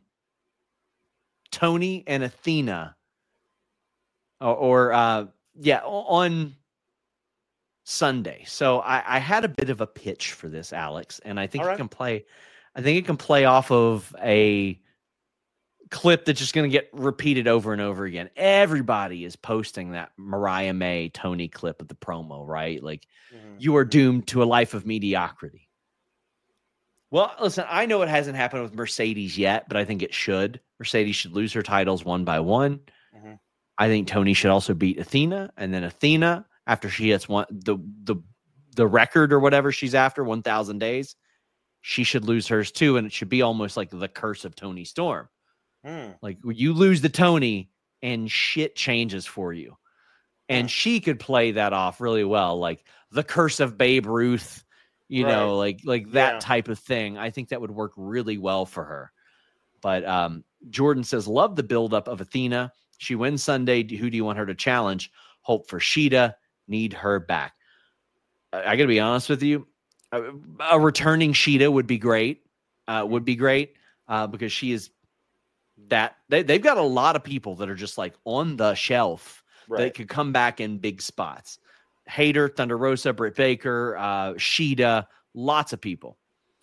Tony and Athena, or, or uh, yeah, on Sunday. So I, I had a bit of a pitch for this, Alex, and I think All right. it can play. I think it can play off of a clip that's just going to get repeated over and over again. Everybody is posting that Mariah May Tony clip of the promo, right? Like, mm-hmm. you are doomed to a life of mediocrity. Well, listen, I know it hasn't happened with Mercedes yet, but I think it should. Mercedes should lose her titles one by one. Mm-hmm. I think Tony should also beat Athena, and then Athena, after she hits one the the the record or whatever she's after, one thousand days, she should lose hers too, and it should be almost like the curse of Tony Storm. Mm. Like, you lose the Tony, and shit changes for you. And mm. she could play that off really well, like the curse of Babe Ruth. You right. know, like like that yeah. type of thing. I think that would work really well for her. But um, Jordan says, love the buildup of Athena. She wins Sunday. Who do you want her to challenge? Hope for Shida. Need her back. I, I got to be honest with you. A, a returning Shida would be great. Uh, would be great uh, because she is that. They, they've got a lot of people that are just like on the shelf right. that could come back in big spots. Hayter, Thunder Rosa, Britt Baker, uh, Shida, lots of people.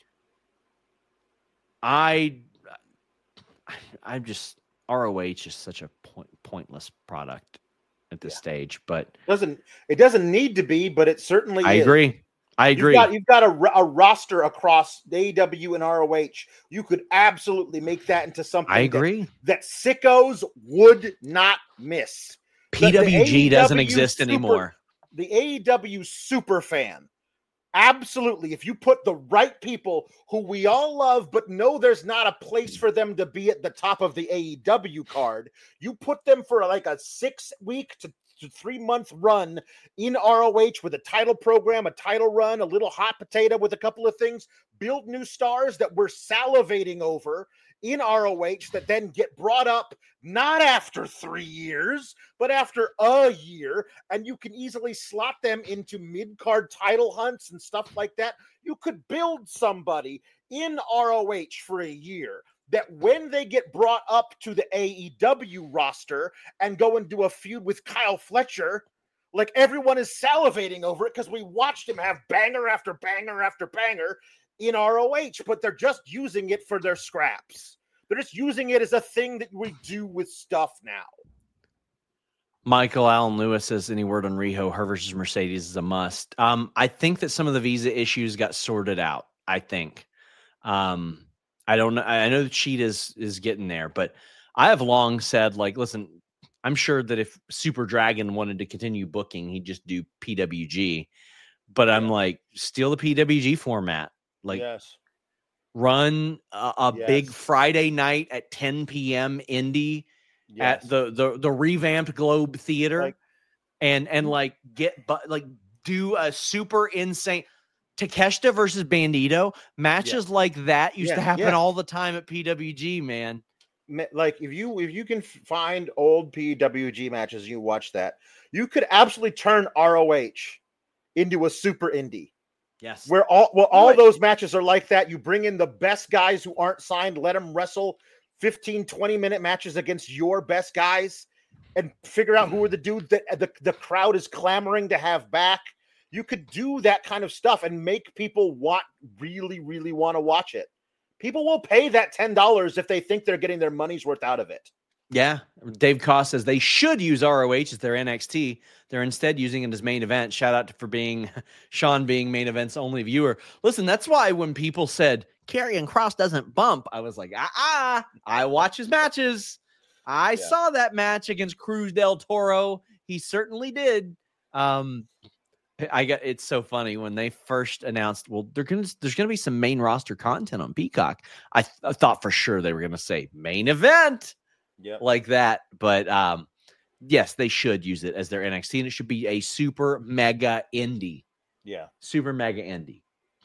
I, I'm just R O H is such a point, pointless product at this yeah. stage, but doesn't it doesn't need to be, but it certainly. I is. agree. I agree. You've got, you've got a, a roster across A E W and R O H. You could absolutely make that into something. I agree. That, that sickos would not miss. P W G doesn't exist super, anymore. The A E W super fan, absolutely. If you put the right people who we all love, but know there's not a place for them to be at the top of the A E W card, you put them for like a six week to, to three month run in R O H with a title program, a title run, a little hot potato with a couple of things, build new stars that we're salivating over in R O H that then get brought up not after three years, but after a year, and you can easily slot them into mid-card title hunts and stuff like that. You could build somebody in R O H for a year that when they get brought up to the A E W roster and go and do a feud with Kyle Fletcher, like everyone is salivating over it because we watched him have banger after banger after banger in R O H, but they're just using it for their scraps. They're just using it as a thing that we do with stuff now. Michael Allen Lewis says, any word on Riho? Her versus Mercedes is a must. Um, I think that some of the visa issues got sorted out. I think. Um, I don't know. I know that Cheetah is, is getting there, but I have long said, like, listen, I'm sure that if Super Dragon wanted to continue booking, he'd just do P W G. But I'm like, steal the P W G format. Like, yes. Run a, a yes. big Friday night at ten p.m. indie yes. at the, the the revamped Globe Theater, like, and and like get but like do a super insane Takeshita versus Bandito matches yeah. like that used yeah. to happen yeah. all the time at P W G, man. like if you if you can find old P W G matches, you watch that, you could absolutely turn R O H into a super indie. Yes. Where all well all those matches are like that. You bring in the best guys who aren't signed, let them wrestle fifteen, twenty minute matches against your best guys and figure out who are the dudes that the, the crowd is clamoring to have back. You could do that kind of stuff and make people want really, really want to watch it. People will pay that ten dollars if they think they're getting their money's worth out of it. Yeah. Dave Koss says they should use R O H as their N X T. They're instead using it as main event. Shout out to, for being Sean being main event's only viewer. Listen, that's why when people said Karrion Kross doesn't bump, I was like, ah, ah I watch his matches. I yeah. saw that match against Cruz del Toro. He certainly did. Um, I got it's so funny when they first announced, well, they're gonna there's gonna be some main roster content on Peacock. I, th- I thought for sure they were gonna say main event, yeah, like that. But um, yes, they should use it as their N X T, and it should be a super mega indie. Yeah, super mega indie.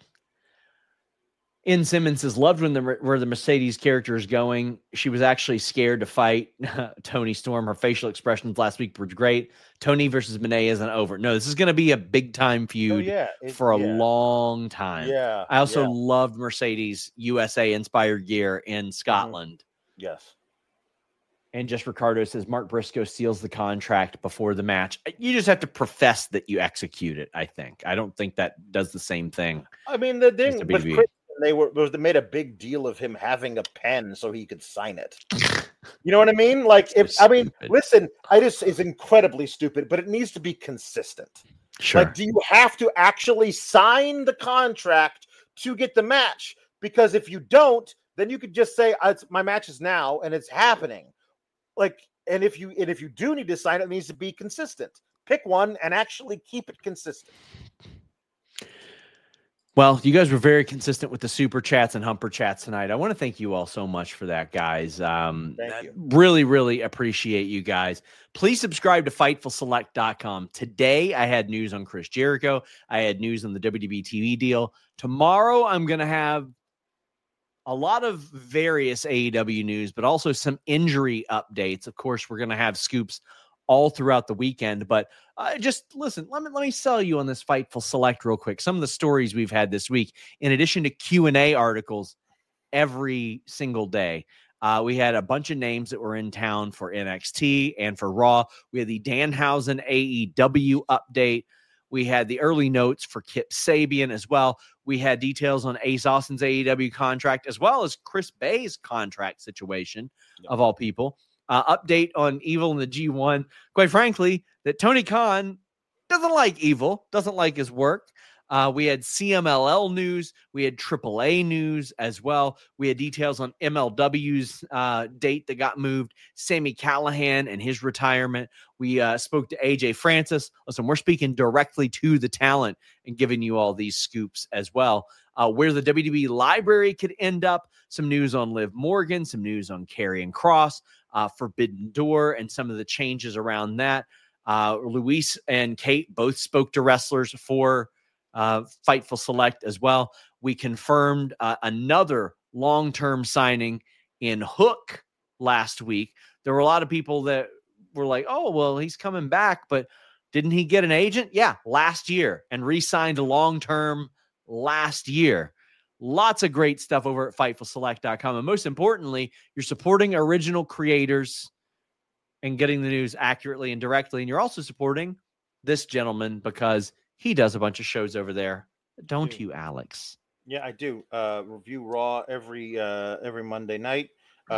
In Simmons has loved when the where the Mercedes character is going. She was actually scared to fight Tony Storm. Her facial expressions last week were great. Tony versus Monet isn't over. No, this is going to be a big time feud oh, yeah. it, for a yeah. long time. Yeah. I also yeah. loved Mercedes U S A inspired gear in Scotland. Mm-hmm. Yes. And just Ricardo says Mark Briscoe seals the contract before the match. You just have to profess that you execute it. I think. I don't think that does the same thing. I mean, the thing with Chris, they were they made a big deal of him having a pen so he could sign it. You know what I mean? Like, if so I mean, listen, I just is incredibly stupid, but it needs to be consistent. Sure. Like, do you have to actually sign the contract to get the match? Because if you don't, then you could just say, it's, "My match is now," and it's happening. Like, and if you and if you do need to sign it, it needs to be consistent. Pick one and actually keep it consistent. Well, you guys were very consistent with the super chats and humper chats tonight. I want to thank you all so much for that, guys. Um, thank you. Really, really appreciate you guys. Please subscribe to Fightful Select dot com. Today, I had news on Chris Jericho. I had news on the W W E T V deal. Tomorrow, I'm going to have a lot of various A E W news, but also some injury updates. Of course, we're going to have scoops all throughout the weekend, but uh, just listen, let me, let me sell you on this Fightful Select real quick. Some of the stories we've had this week, in addition to Q and A articles every single day, uh, we had a bunch of names that were in town for N X T and for Raw. We had the Danhausen A E W update. We had the early notes for Kip Sabian as well. We had details on Ace Austin's A E W contract, as well as Chris Bay's contract situation, yep. of all people. Uh, update on Evil in the G one. Quite frankly, that Tony Khan doesn't like Evil, doesn't like his work. Uh, we had C M L L news. We had triple A news as well. We had details on M L W's uh, date that got moved, Sami Callihan and his retirement. We uh, spoke to A J Francis. Listen, we're speaking directly to the talent and giving you all these scoops as well. Uh, where the W W E library could end up, some news on Liv Morgan, some news on Karrion Kross, uh, Forbidden Door, and some of the changes around that. Uh, Luis and Kate both spoke to wrestlers for uh, Fightful Select as well. We confirmed uh, another long-term signing in Hook last week. There were a lot of people that were like, oh, well, he's coming back, but didn't he get an agent? Yeah, last year, and re-signed long-term last year. Lots of great stuff over at Fightful Select dot com. And most importantly, you're supporting original creators and getting the news accurately and directly. And you're also supporting this gentleman because he does a bunch of shows over there. Don't you, Alex? Yeah, I do. Uh, review Raw every uh, every Monday night.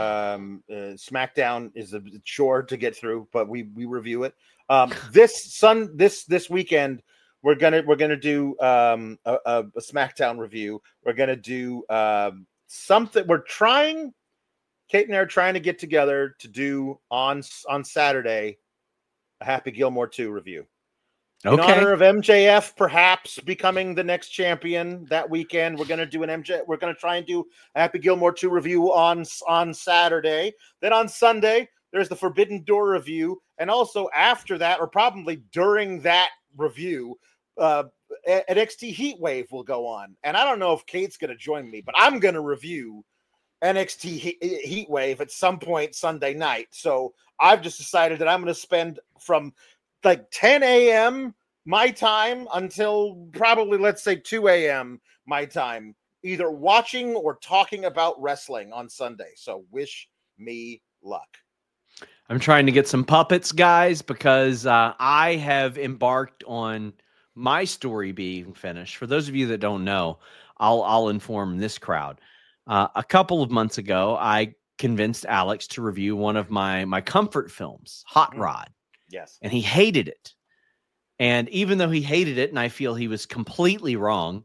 Um, uh, SmackDown is a chore to get through, but we we review it. Um, this sun this this weekend. We're gonna we're gonna do um, a, a, a SmackDown review. We're gonna do um, something. We're trying. Kate and I are trying to get together to do on on Saturday a Happy Gilmore two review. In okay. honor of M J F perhaps becoming the next champion that weekend. We're gonna do an M J. We're gonna try and do a Happy Gilmore two review on on Saturday. Then on Sunday there's the Forbidden Door review, and also after that, or probably during that review, uh N X T Heatwave will go on. And I don't know if Kate's going to join me, but I'm going to review N X T Heat, Heat Wave at some point Sunday night. So I've just decided that I'm going to spend from like ten a.m. my time until probably, let's say, two a.m. my time, either watching or talking about wrestling on Sunday. So wish me luck. I'm trying to get some puppets, guys, because uh, I have embarked on my story being finished. For those of you that don't know, I'll I'll inform this crowd. Uh, a couple of months ago, I convinced Alex to review one of my my comfort films, Hot Rod. Yes. And he hated it. And even though he hated it, and I feel he was completely wrong,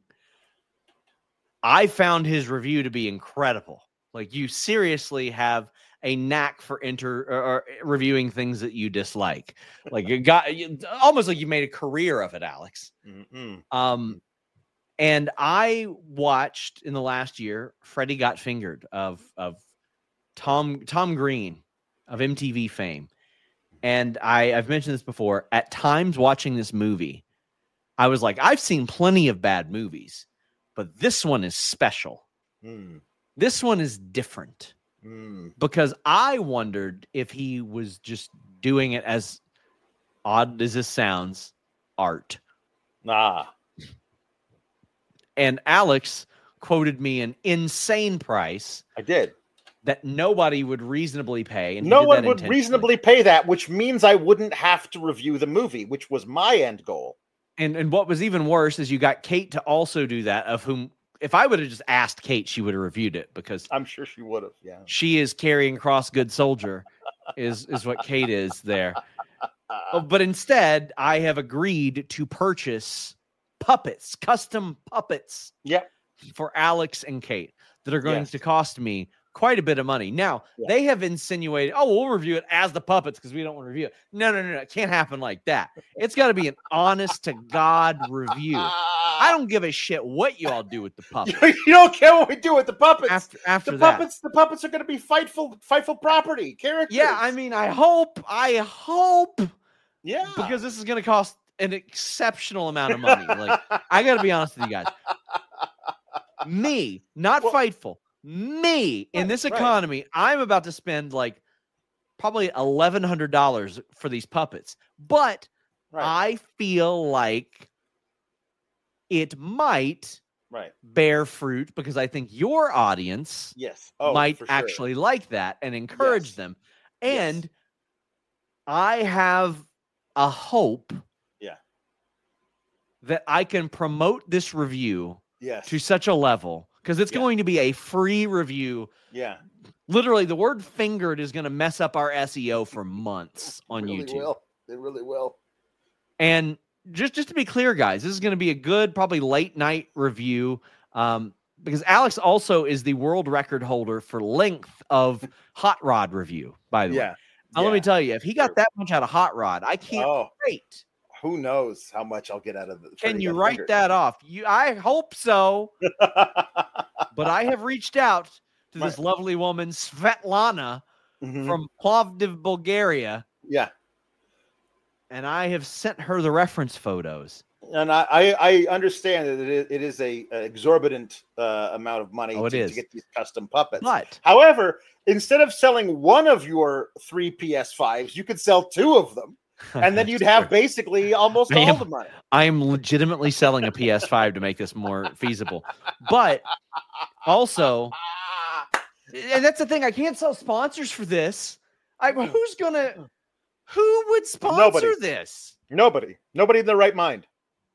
I found his review to be incredible. Like, you seriously have a knack for inter or, or reviewing things that you dislike. Like, you got you, almost like you made a career of it, Alex. Mm-mm. Um, and I watched in the last year, Freddie Got Fingered of of Tom Tom Green of M T V fame. And I, I've mentioned this before. At times watching this movie, I was like, I've seen plenty of bad movies, but this one is special. Mm. This one is different. Mm. Because I wondered if he was just doing it, as odd as this sounds, art. Nah. And Alex quoted me an insane price. I did. That nobody would reasonably pay. And no one would reasonably pay that, which means I wouldn't have to review the movie, which was my end goal. And and what was even worse is you got Kate to also do that, of whom, if I would have just asked Kate, she would have reviewed it, because I'm sure she would have. Yeah. She is carrying cross good soldier is, is what Kate is there. Oh, but instead, I have agreed to purchase puppets, custom puppets. Yeah. For Alex and Kate that are going yes. to cost me quite a bit of money. Now, yeah. they have insinuated, oh, we'll review it as the puppets because we don't want to review it. No, no, no, no. It can't happen like that. It's got to be an honest to God review. I don't give a shit what you all do with the puppets. You don't care what we do with the puppets. After, after the that. puppets, the puppets are going to be fightful, fightful property characters. Yeah, I mean, I hope, I hope. Yeah. Because this is going to cost an exceptional amount of money. Like, I got to be honest with you guys. Me, not well, Fightful. Me, in this economy, right. I'm about to spend like probably eleven hundred dollars for these puppets. But right. I feel like it might right. bear fruit, because I think your audience yes. oh, might sure. actually like that and encourage yes. them. And yes. I have a hope yeah. that I can promote this review yes. to such a level, because it's yeah. going to be a free review. Yeah. Literally, the word fingered is going to mess up our S E O for months on it really YouTube. Will. It really will. And just, just to be clear, guys, this is going to be a good, probably late night review, um, because Alex also is the world record holder for length of Hot Rod review, by the yeah. way. Now, yeah. let me tell you, if he got that much out of Hot Rod, I can't oh. wait. Who knows how much I'll get out of it? Can you write that off? You, I hope so. But I have reached out to My, this lovely woman, Svetlana, mm-hmm. from Plovdiv, Bulgaria. Yeah. And I have sent her the reference photos. And I, I, I understand that it is, it is a, a exorbitant uh, amount of money oh, to, to get these custom puppets. But, however, instead of selling one of your three P S fives, you could sell two of them. And then you'd have basically almost am, all the money. I am legitimately selling a P S five to make this more feasible. But also, and that's the thing, I can't sell sponsors for this. I, who's going to, who would sponsor Nobody. this? Nobody. Nobody in their right mind.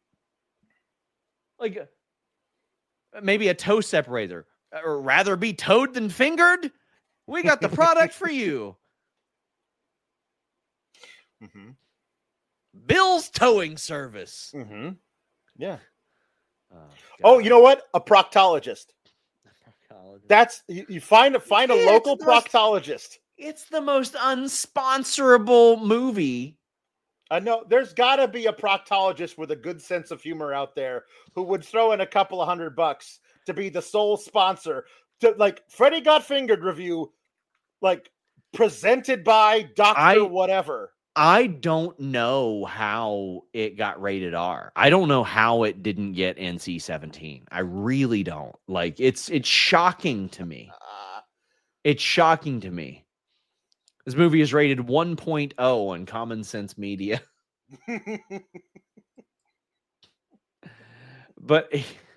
Like, maybe a toe separator. Or rather be toed than fingered? We got the product for you. Mm-hmm. Bill's Towing Service. Mm-hmm. Yeah. Oh, oh, you know what? A proctologist. proctologist. That's you, you find find a yeah, local it's proctologist. Most, it's the most unsponsorable movie. I know there's got to be a proctologist with a good sense of humor out there who would throw in a couple of hundred bucks to be the sole sponsor to, like, Freddie Got Fingered review, like, presented by Doctor I, whatever. I don't know how it got rated R. I don't know how it didn't get N C seventeen. I really don't. Like, it's it's shocking to me. Uh, It's shocking to me. This movie is rated one point oh on Common Sense Media. But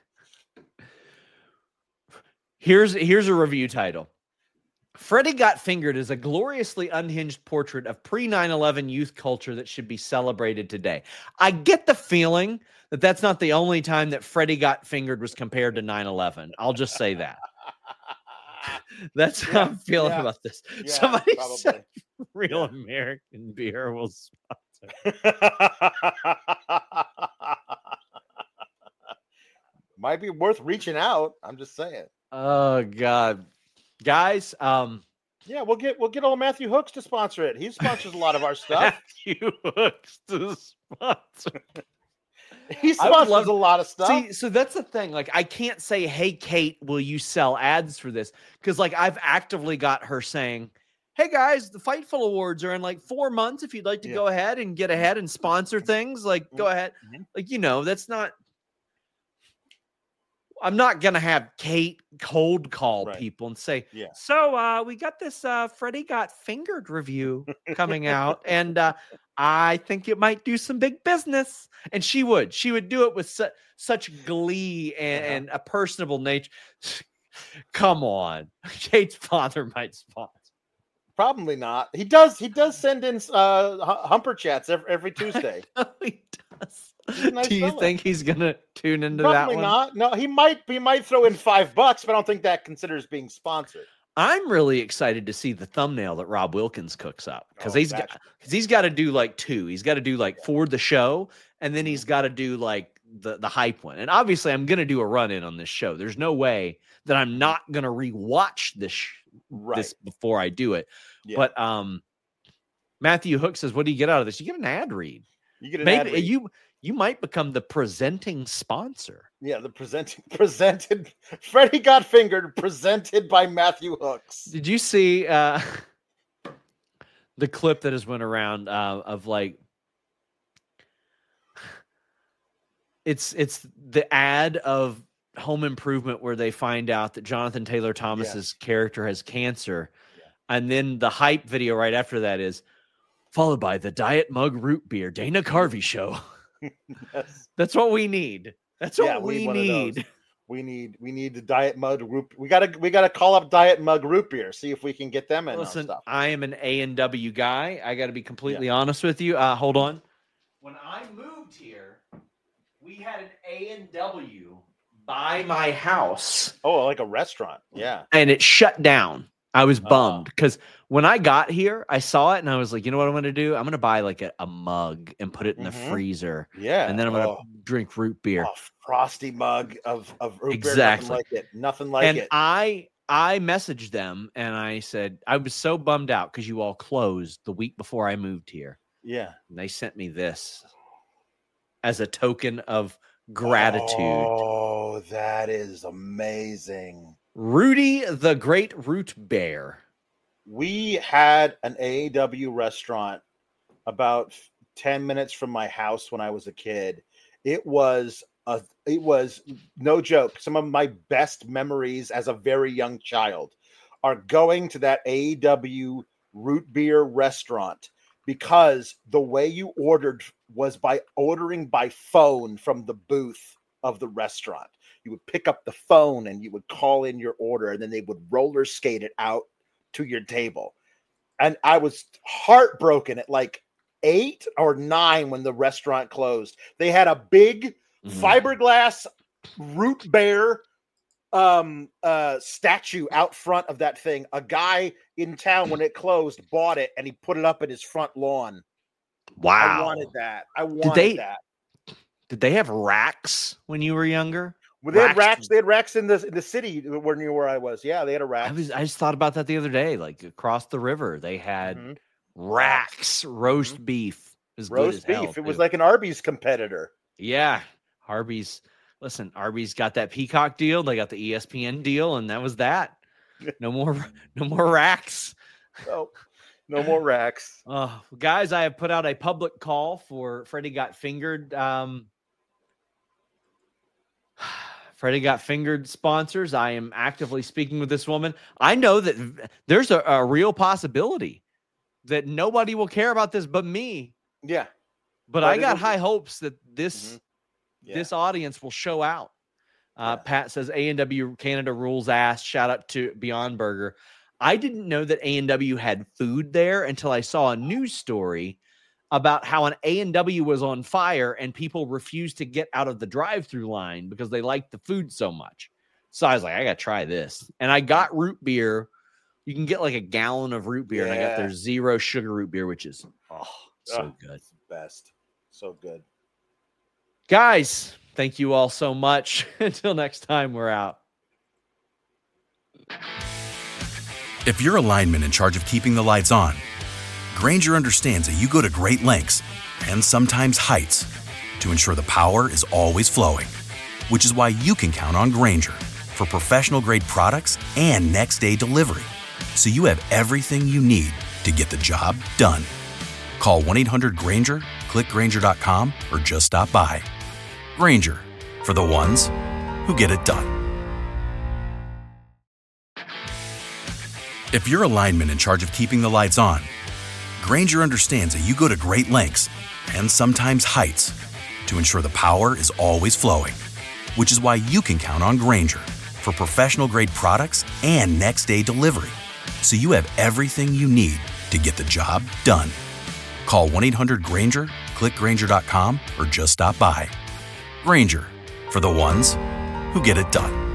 here's here's a review title. Freddie Got Fingered is a gloriously unhinged portrait of pre nine eleven youth culture that should be celebrated today. I get the feeling that that's not the only time that Freddie Got Fingered was compared to nine eleven. I'll just say that. That's yeah, how I'm feeling yeah. about this. Yeah, Somebody probably. said Real yeah. American Beer will sponsor. Might be worth reaching out. I'm just saying. Oh God, guys. Um, yeah, we'll get we'll get old Matthew Hooks to sponsor it. He sponsors a lot of our stuff. Matthew Hooks to sponsor. He sponsors love, a lot of stuff. See, so that's the thing. Like, I can't say, "Hey, Kate, will you sell ads for this?" Because like I've actively got her saying, "Hey guys, the Fightful Awards are in like four months. If you'd like to yeah. go ahead and get ahead and sponsor things, like mm-hmm. go ahead." Like, you know, that's not. I'm not going to have Kate cold call right. people and say, yeah. so uh, we got this uh, Freddie Got Fingered review coming out, and uh, I think it might do some big business. And she would. She would do it with su- such glee and, yeah. and a personable nature. Come on. Kate's father might sponsor. Probably not. He does. He does send in uh, humper chats every, every Tuesday. He does. Nice Do you fella. think he's gonna tune into Probably that one? Not. No, he might. He might throw in five bucks, but I don't think that considers being sponsored. I'm really excited to see the thumbnail that Rob Wilkins cooks up because oh, he's got because he's got to do like two. He's got to do like for the show, and then he's got to do like the the hype one. And obviously, I'm gonna do a run in on this show. There's no way that I'm not gonna rewatch this sh- right. this before I do it. Yeah. But um, Matthew Hook says, "What do you get out of this? You get an ad read. You get an Maybe ad read. you." You might become the presenting sponsor. Yeah, the presenting presented Freddie Got Fingered, presented by Matthew Hooks. Did you see uh, the clip that has went around uh, of like it's it's the ad of Home Improvement where they find out that Jonathan Taylor Thomas's yeah. character has cancer, yeah. and then the hype video right after that is followed by the Diet Mug Root Beer Dana Carvey show. Yes. That's what we need. That's yeah, what we, we need. We need we need the Diet Mug Root. We gotta we gotta call up Diet Mug Root Beer. See if we can get them in. Listen, stuff. I am an A and W guy. I got to be completely yeah. honest with you. Uh, hold on. When I moved here, we had an A and W by my house. Oh, like a restaurant. Yeah. And it shut down. I was bummed because uh, when I got here, I saw it and I was like, you know what I'm going to do? I'm going to buy like a, a mug and put it in mm-hmm. the freezer. Yeah. And then I'm going to oh. drink root beer. Oh, frosty mug of, of root exactly. beer. Nothing like it. Nothing like and it. I, I messaged them and I said, I was so bummed out because you all closed the week before I moved here. Yeah. And they sent me this as a token of gratitude. Oh, that is amazing. Rudy the Great Root Bear. We had an A and W restaurant about ten minutes from my house when I was a kid. It was a, it was no joke. Some of my best memories as a very young child are going to that A and W root beer restaurant because the way you ordered was by ordering by phone from the booth of the restaurant. You would pick up the phone and you would call in your order, and then they would roller skate it out to your table. And I was heartbroken at like eight or nine when the restaurant closed. They had a big mm-hmm. fiberglass root bear um, uh, statue out front of that thing. A guy in town, when it closed, bought it and he put it up in his front lawn. Wow. I wanted that. I wanted did they, that. Did they have racks when you were younger? Well, they racks. had racks. They had racks in the in the city where near where I was. Yeah, they had a rack. I was. I just thought about that the other day. Like across the river, they had mm-hmm. racks, roast mm-hmm. beef. As roast good as beef. hell, it was like an Arby's competitor. Yeah, Arby's. Listen, Arby's got that Peacock deal. They got the E S P N deal, and that was that. No more. No more racks. No, no more racks. Oh, guys, I have put out a public call for Freddie Got Fingered. Um, Freddie Got Fingered sponsors. I am actively speaking with this woman. I know that there's a, a real possibility that nobody will care about this but me. Yeah. But, but I got high hopes that this mm-hmm. yeah. this audience will show out. Uh, yeah. Pat says A and W Canada rules ass. Shout out to Beyond Burger. I didn't know that A and W had food there until I saw a news story about how an A and W was on fire and people refused to get out of the drive-through line because they liked the food so much. So I was like, I got to try this. And I got root beer. You can get like a gallon of root beer. Yeah. And I got their zero sugar root beer, which is oh, so oh, good. Best. So good. Guys, thank you all so much. Until next time, we're out. If you're a lineman in charge of keeping the lights on, Grainger understands that you go to great lengths and sometimes heights to ensure the power is always flowing, which is why you can count on Grainger for professional-grade products and next-day delivery, so you have everything you need to get the job done. Call one eight hundred Grainger, click Grainger dot com, or just stop by. Grainger, for the ones who get it done. If you're a lineman in charge of keeping the lights on, Grainger understands that you go to great lengths and sometimes heights to ensure the power is always flowing, which is why you can count on Grainger for professional-grade products and next-day delivery, so you have everything you need to get the job done. Call one eight hundred Grainger, click Grainger dot com, or just stop by. Grainger, for the ones who get it done.